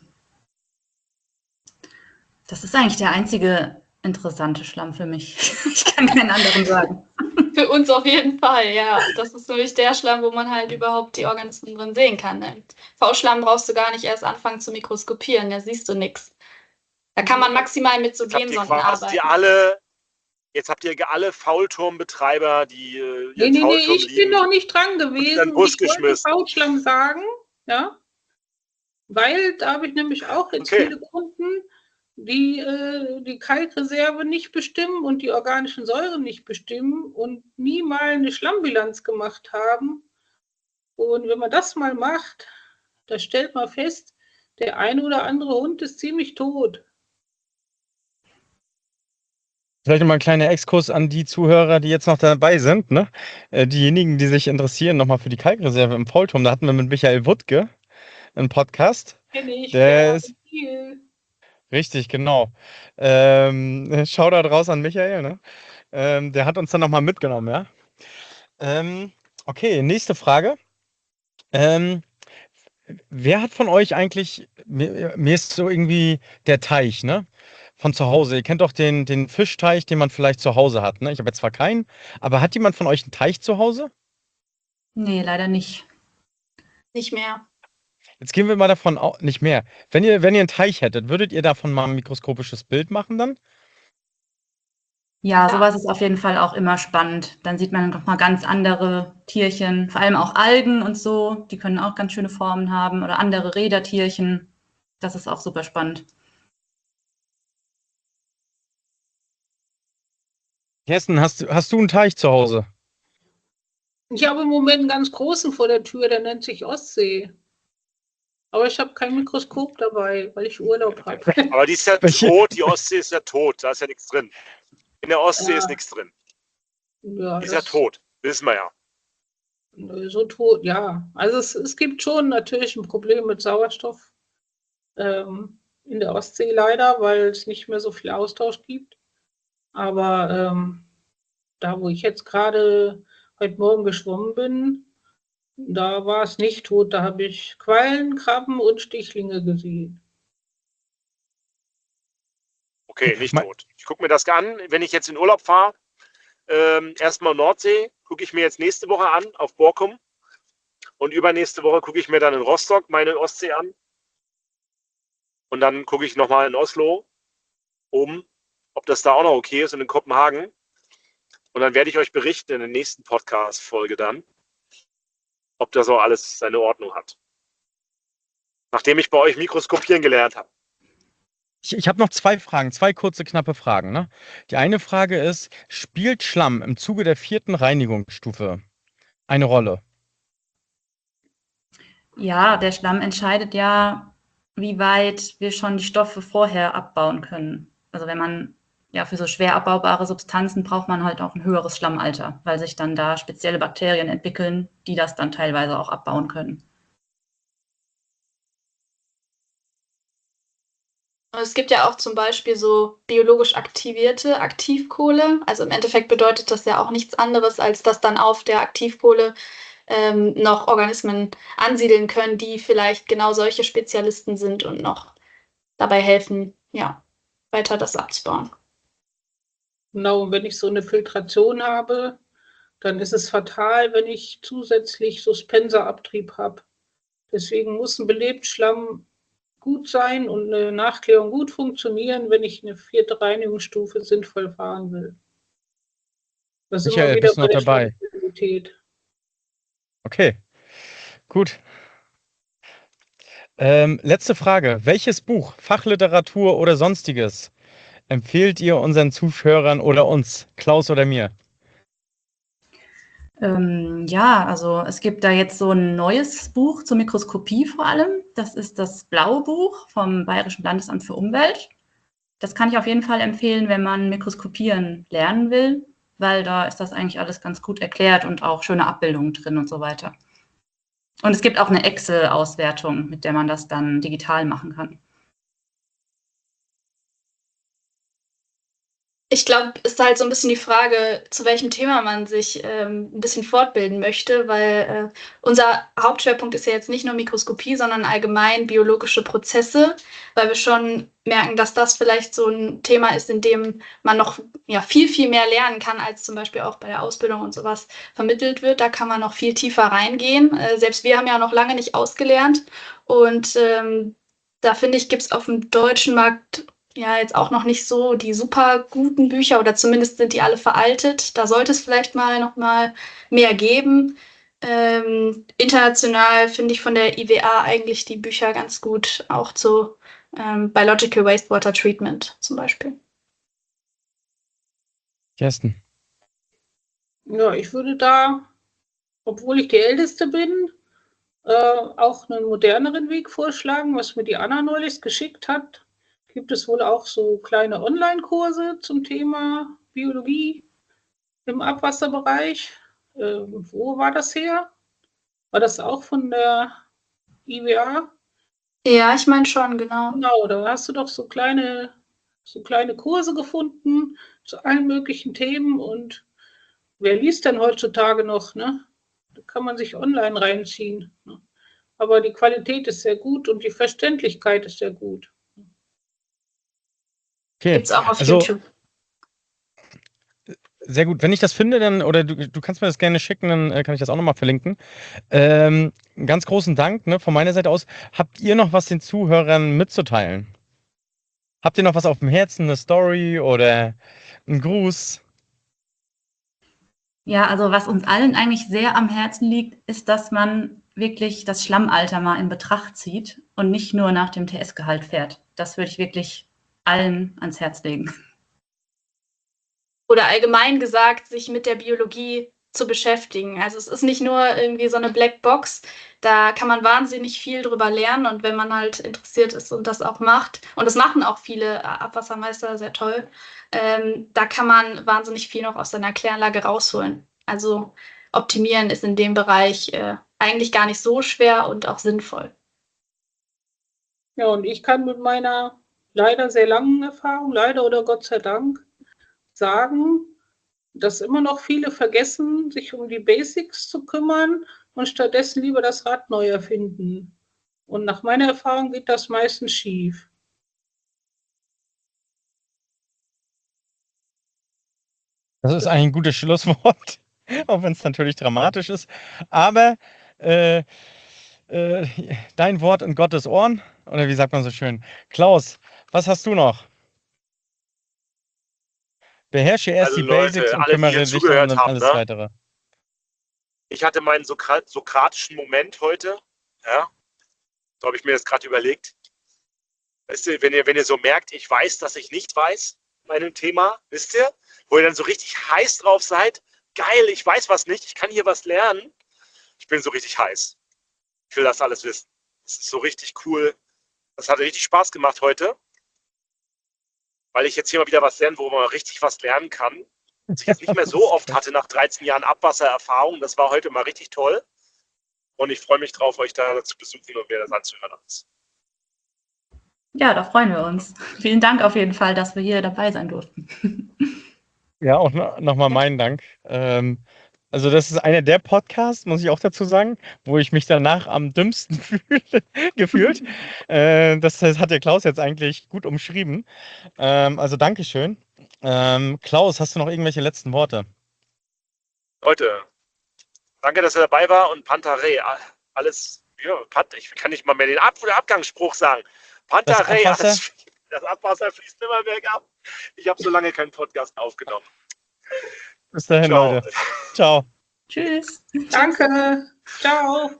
Das ist eigentlich der einzige interessante Schlamm für mich. Ich kann keinen anderen sagen. Für uns auf jeden Fall, ja. Das ist nämlich der Schlamm, wo man halt überhaupt die Organismen drin sehen kann. V-Schlamm brauchst du gar nicht erst anfangen zu mikroskopieren, da siehst du nichts. Da kann man maximal mit so Jetzt habt ihr Gensonden quasi arbeiten. alle, jetzt habt ihr alle Faulturmbetreiber, die äh, Nee, ihren nee, nee, Faulturm ich bin lieben, noch nicht dran unter gewesen. den Bus Ich wollte geschmissen. Faulschlamm sagen, ja, weil da habe ich nämlich auch jetzt Okay. viele Kunden, die äh, die Kalkreserve nicht bestimmen und die organischen Säuren nicht bestimmen und nie mal eine Schlammbilanz gemacht haben. Und wenn man das mal macht, da stellt man fest, der eine oder andere Hund ist ziemlich tot. Vielleicht nochmal ein kleiner Exkurs an die Zuhörer, die jetzt noch dabei sind. Ne? Äh, diejenigen, die sich interessieren, nochmal für die Kalkreserve im Faulturm. Da hatten wir mit Michael Wuttke einen Podcast. Kenn ich, Der ja, ist viel. richtig, genau. Ähm, Shoutout raus an Michael. Ne? Ähm, der hat uns dann nochmal mitgenommen, ja. Ähm, okay, nächste Frage. Ähm, wer hat von euch eigentlich, mir, mir ist so irgendwie der Teich, ne? Von zu Hause. Ihr kennt doch den, den Fischteich, den man vielleicht zu Hause hat, ne? Ich habe jetzt zwar keinen, aber hat jemand von euch einen Teich zu Hause? Nee, leider nicht. Nicht mehr. Jetzt gehen wir mal davon aus, nicht mehr. Wenn ihr, wenn ihr einen Teich hättet, würdet ihr davon mal ein mikroskopisches Bild machen dann? Ja, Ja. sowas ist auf jeden Fall auch immer spannend. Dann sieht man noch mal ganz andere Tierchen, vor allem auch Algen und so. Die können auch ganz schöne Formen haben oder andere Rädertierchen. Das ist auch super spannend. Kerstin, hast, du- hast du einen Teich zu Hause? Ich habe im Moment einen ganz großen vor der Tür, der nennt sich Ostsee. Aber ich habe kein Mikroskop dabei, weil ich Urlaub habe. Aber die ist ja Welche? tot, die Ostsee ist ja tot, da ist ja nichts drin. In der Ostsee Ja. ist nichts drin. Ja, Die ist ja das- tot, wissen wir ja. Nö, so tot, ja. Also es, es gibt schon natürlich ein Problem mit Sauerstoff ähm, in der Ostsee leider, weil es nicht mehr so viel Austausch gibt. Aber ähm, da, wo ich jetzt gerade heute Morgen geschwommen bin, da war es nicht tot. Da habe ich Quallen, Krabben und Stichlinge gesehen. Okay, nicht tot. Ich gucke mir das an, wenn ich jetzt in Urlaub fahre. Ähm, erstmal Nordsee, gucke ich mir jetzt nächste Woche an, auf Borkum. Und übernächste Woche gucke ich mir dann in Rostock meine Ostsee an. Und dann gucke ich nochmal in Oslo um, ob das da auch noch okay ist und in Kopenhagen. Und dann werde ich euch berichten in der nächsten Podcast-Folge dann, ob das auch alles seine Ordnung hat. Nachdem ich bei euch mikroskopieren gelernt habe. Ich, ich habe noch zwei Fragen, zwei kurze, knappe Fragen. Ne? Die eine Frage ist, spielt Schlamm im Zuge der vierten Reinigungsstufe eine Rolle? Ja, der Schlamm entscheidet ja, wie weit wir schon die Stoffe vorher abbauen können. Also wenn man ja für so schwer abbaubare Substanzen braucht man halt auch ein höheres Schlammalter, weil sich dann da spezielle Bakterien entwickeln, die das dann teilweise auch abbauen können. Es gibt ja auch zum Beispiel so biologisch aktivierte Aktivkohle. Also im Endeffekt bedeutet das ja auch nichts anderes, als dass dann auf der Aktivkohle ähm, noch Organismen ansiedeln können, die vielleicht genau solche Spezialisten sind und noch dabei helfen, ja, weiter das abzubauen. Genau, und wenn ich so eine Filtration habe, dann ist es fatal, wenn ich zusätzlich Suspenserabtrieb habe. Deswegen muss ein Belebtschlamm gut sein und eine Nachklärung gut funktionieren, wenn ich eine vierte Reinigungsstufe sinnvoll fahren will. Das ist immer Michael, wieder bist du bei noch der dabei? Stabilität. Okay, gut. Ähm, letzte Frage. Welches Buch, Fachliteratur oder sonstiges empfehlt ihr unseren Zuhörern oder uns, Klaus oder mir? Ähm, ja, also es gibt da jetzt so ein neues Buch zur Mikroskopie vor allem. Das ist das Blaue Buch vom Bayerischen Landesamt für Umwelt. Das kann ich auf jeden Fall empfehlen, wenn man Mikroskopieren lernen will, weil da ist das eigentlich alles ganz gut erklärt und auch schöne Abbildungen drin und so weiter. Und es gibt auch eine Excel-Auswertung, mit der man das dann digital machen kann. Ich glaube, es ist halt so ein bisschen die Frage, zu welchem Thema man sich ähm, ein bisschen fortbilden möchte, weil äh, unser Hauptschwerpunkt ist ja jetzt nicht nur Mikroskopie, sondern allgemein biologische Prozesse, weil wir schon merken, dass das vielleicht so ein Thema ist, in dem man noch ja, viel, viel mehr lernen kann, als zum Beispiel auch bei der Ausbildung und sowas vermittelt wird. Da kann man noch viel tiefer reingehen. Äh, selbst wir haben ja noch lange nicht ausgelernt und ähm, da finde ich, gibt es auf dem deutschen Markt ja jetzt auch noch nicht so die super guten Bücher oder zumindest sind die alle veraltet. Da sollte es vielleicht mal noch mal mehr geben. Ähm, international finde ich von der I W A eigentlich die Bücher ganz gut, auch zu ähm, Biological Wastewater Treatment zum Beispiel. Kerstin. Ja, ich würde da, obwohl ich die Älteste bin, äh, auch einen moderneren Weg vorschlagen, was mir die Anna neulich geschickt hat. Gibt es wohl auch so kleine Online-Kurse zum Thema Biologie im Abwasserbereich. Äh, wo war das her? War das auch von der I W A? Ja, ich meine schon, genau. Genau, da hast du doch so kleine, so kleine Kurse gefunden zu allen möglichen Themen. Und wer liest denn heutzutage noch? Ne? Da kann man sich online reinziehen. Ne? Aber die Qualität ist sehr gut und die Verständlichkeit ist sehr gut. Okay, Gibt es auch auf also YouTube. sehr gut. Wenn ich das finde, dann, oder du, du kannst mir das gerne schicken, dann äh, kann ich das auch nochmal verlinken. Ähm, ganz großen Dank, ne, von meiner Seite aus. Habt ihr noch was den Zuhörern mitzuteilen? Habt ihr noch was auf dem Herzen, eine Story oder einen Gruß? Ja, also was uns allen eigentlich sehr am Herzen liegt, ist, dass man wirklich das Schlammalter mal in Betracht zieht und nicht nur nach dem T S-Gehalt fährt. Das würde ich wirklich allen ans Herz legen. Oder allgemein gesagt, sich mit der Biologie zu beschäftigen. Also es ist nicht nur irgendwie so eine Blackbox, da kann man wahnsinnig viel drüber lernen und wenn man halt interessiert ist und das auch macht, und das machen auch viele Abwassermeister sehr toll, ähm, da kann man wahnsinnig viel noch aus seiner Kläranlage rausholen. Also optimieren ist in dem Bereich äh, eigentlich gar nicht so schwer und auch sinnvoll. Ja, und ich kann mit meiner leider sehr langen Erfahrung, leider oder Gott sei Dank, sagen, Dass immer noch viele vergessen, sich um die Basics zu kümmern und stattdessen lieber das Rad neu erfinden. Und nach meiner Erfahrung geht das meistens schief. Das ist eigentlich ein gutes Schlusswort, auch wenn es natürlich dramatisch ist. Aber äh, äh, dein Wort in Gottes Ohren, oder wie sagt man so schön? Klaus, was hast du noch? Beherrsche erst Also die Leute, Basics und alle, die kümmere hier dich um zugehört haben, alles ne? Weitere. Ich hatte meinen Sokra- sokratischen Moment heute. Ja, so habe ich mir das gerade überlegt. Weißt du, wenn ihr, wenn ihr so merkt, ich weiß, dass ich nicht weiß bei einem Thema, wisst ihr, wo ihr dann so richtig heiß drauf seid, geil, ich weiß was nicht, ich kann hier was lernen. Ich bin so richtig heiß. Ich will das alles wissen. Das ist so richtig cool. Das hat richtig Spaß gemacht heute, weil ich jetzt hier mal wieder was lerne, wo man richtig was lernen kann. Was ich jetzt nicht mehr so oft hatte nach dreizehn Jahren Abwassererfahrung. Das war heute mal richtig toll. Und ich freue mich drauf, euch da zu besuchen und mir das anzuhören. Ja, da freuen wir uns. Vielen Dank auf jeden Fall, dass wir hier dabei sein durften. Ja, auch no nochmal meinen Dank. Ähm, also das ist einer der Podcasts, muss ich auch dazu sagen, wo ich mich danach am dümmsten fühle, gefühlt. äh, das, das hat der Klaus jetzt eigentlich gut umschrieben. Ähm, also Dankeschön. Ähm, Klaus, hast du noch irgendwelche letzten Worte? Leute, danke, dass ihr dabei war und Pantarei, alles, ja, ich kann nicht mal mehr den Ab Abgangsspruch sagen. Pantarei, Das Abwasser? alles, das Abwasser fließt immer bergab. Ich habe so lange keinen Podcast aufgenommen. Bis dahin, Ciao. Leute. Ciao. Tschüss. Danke. Ciao.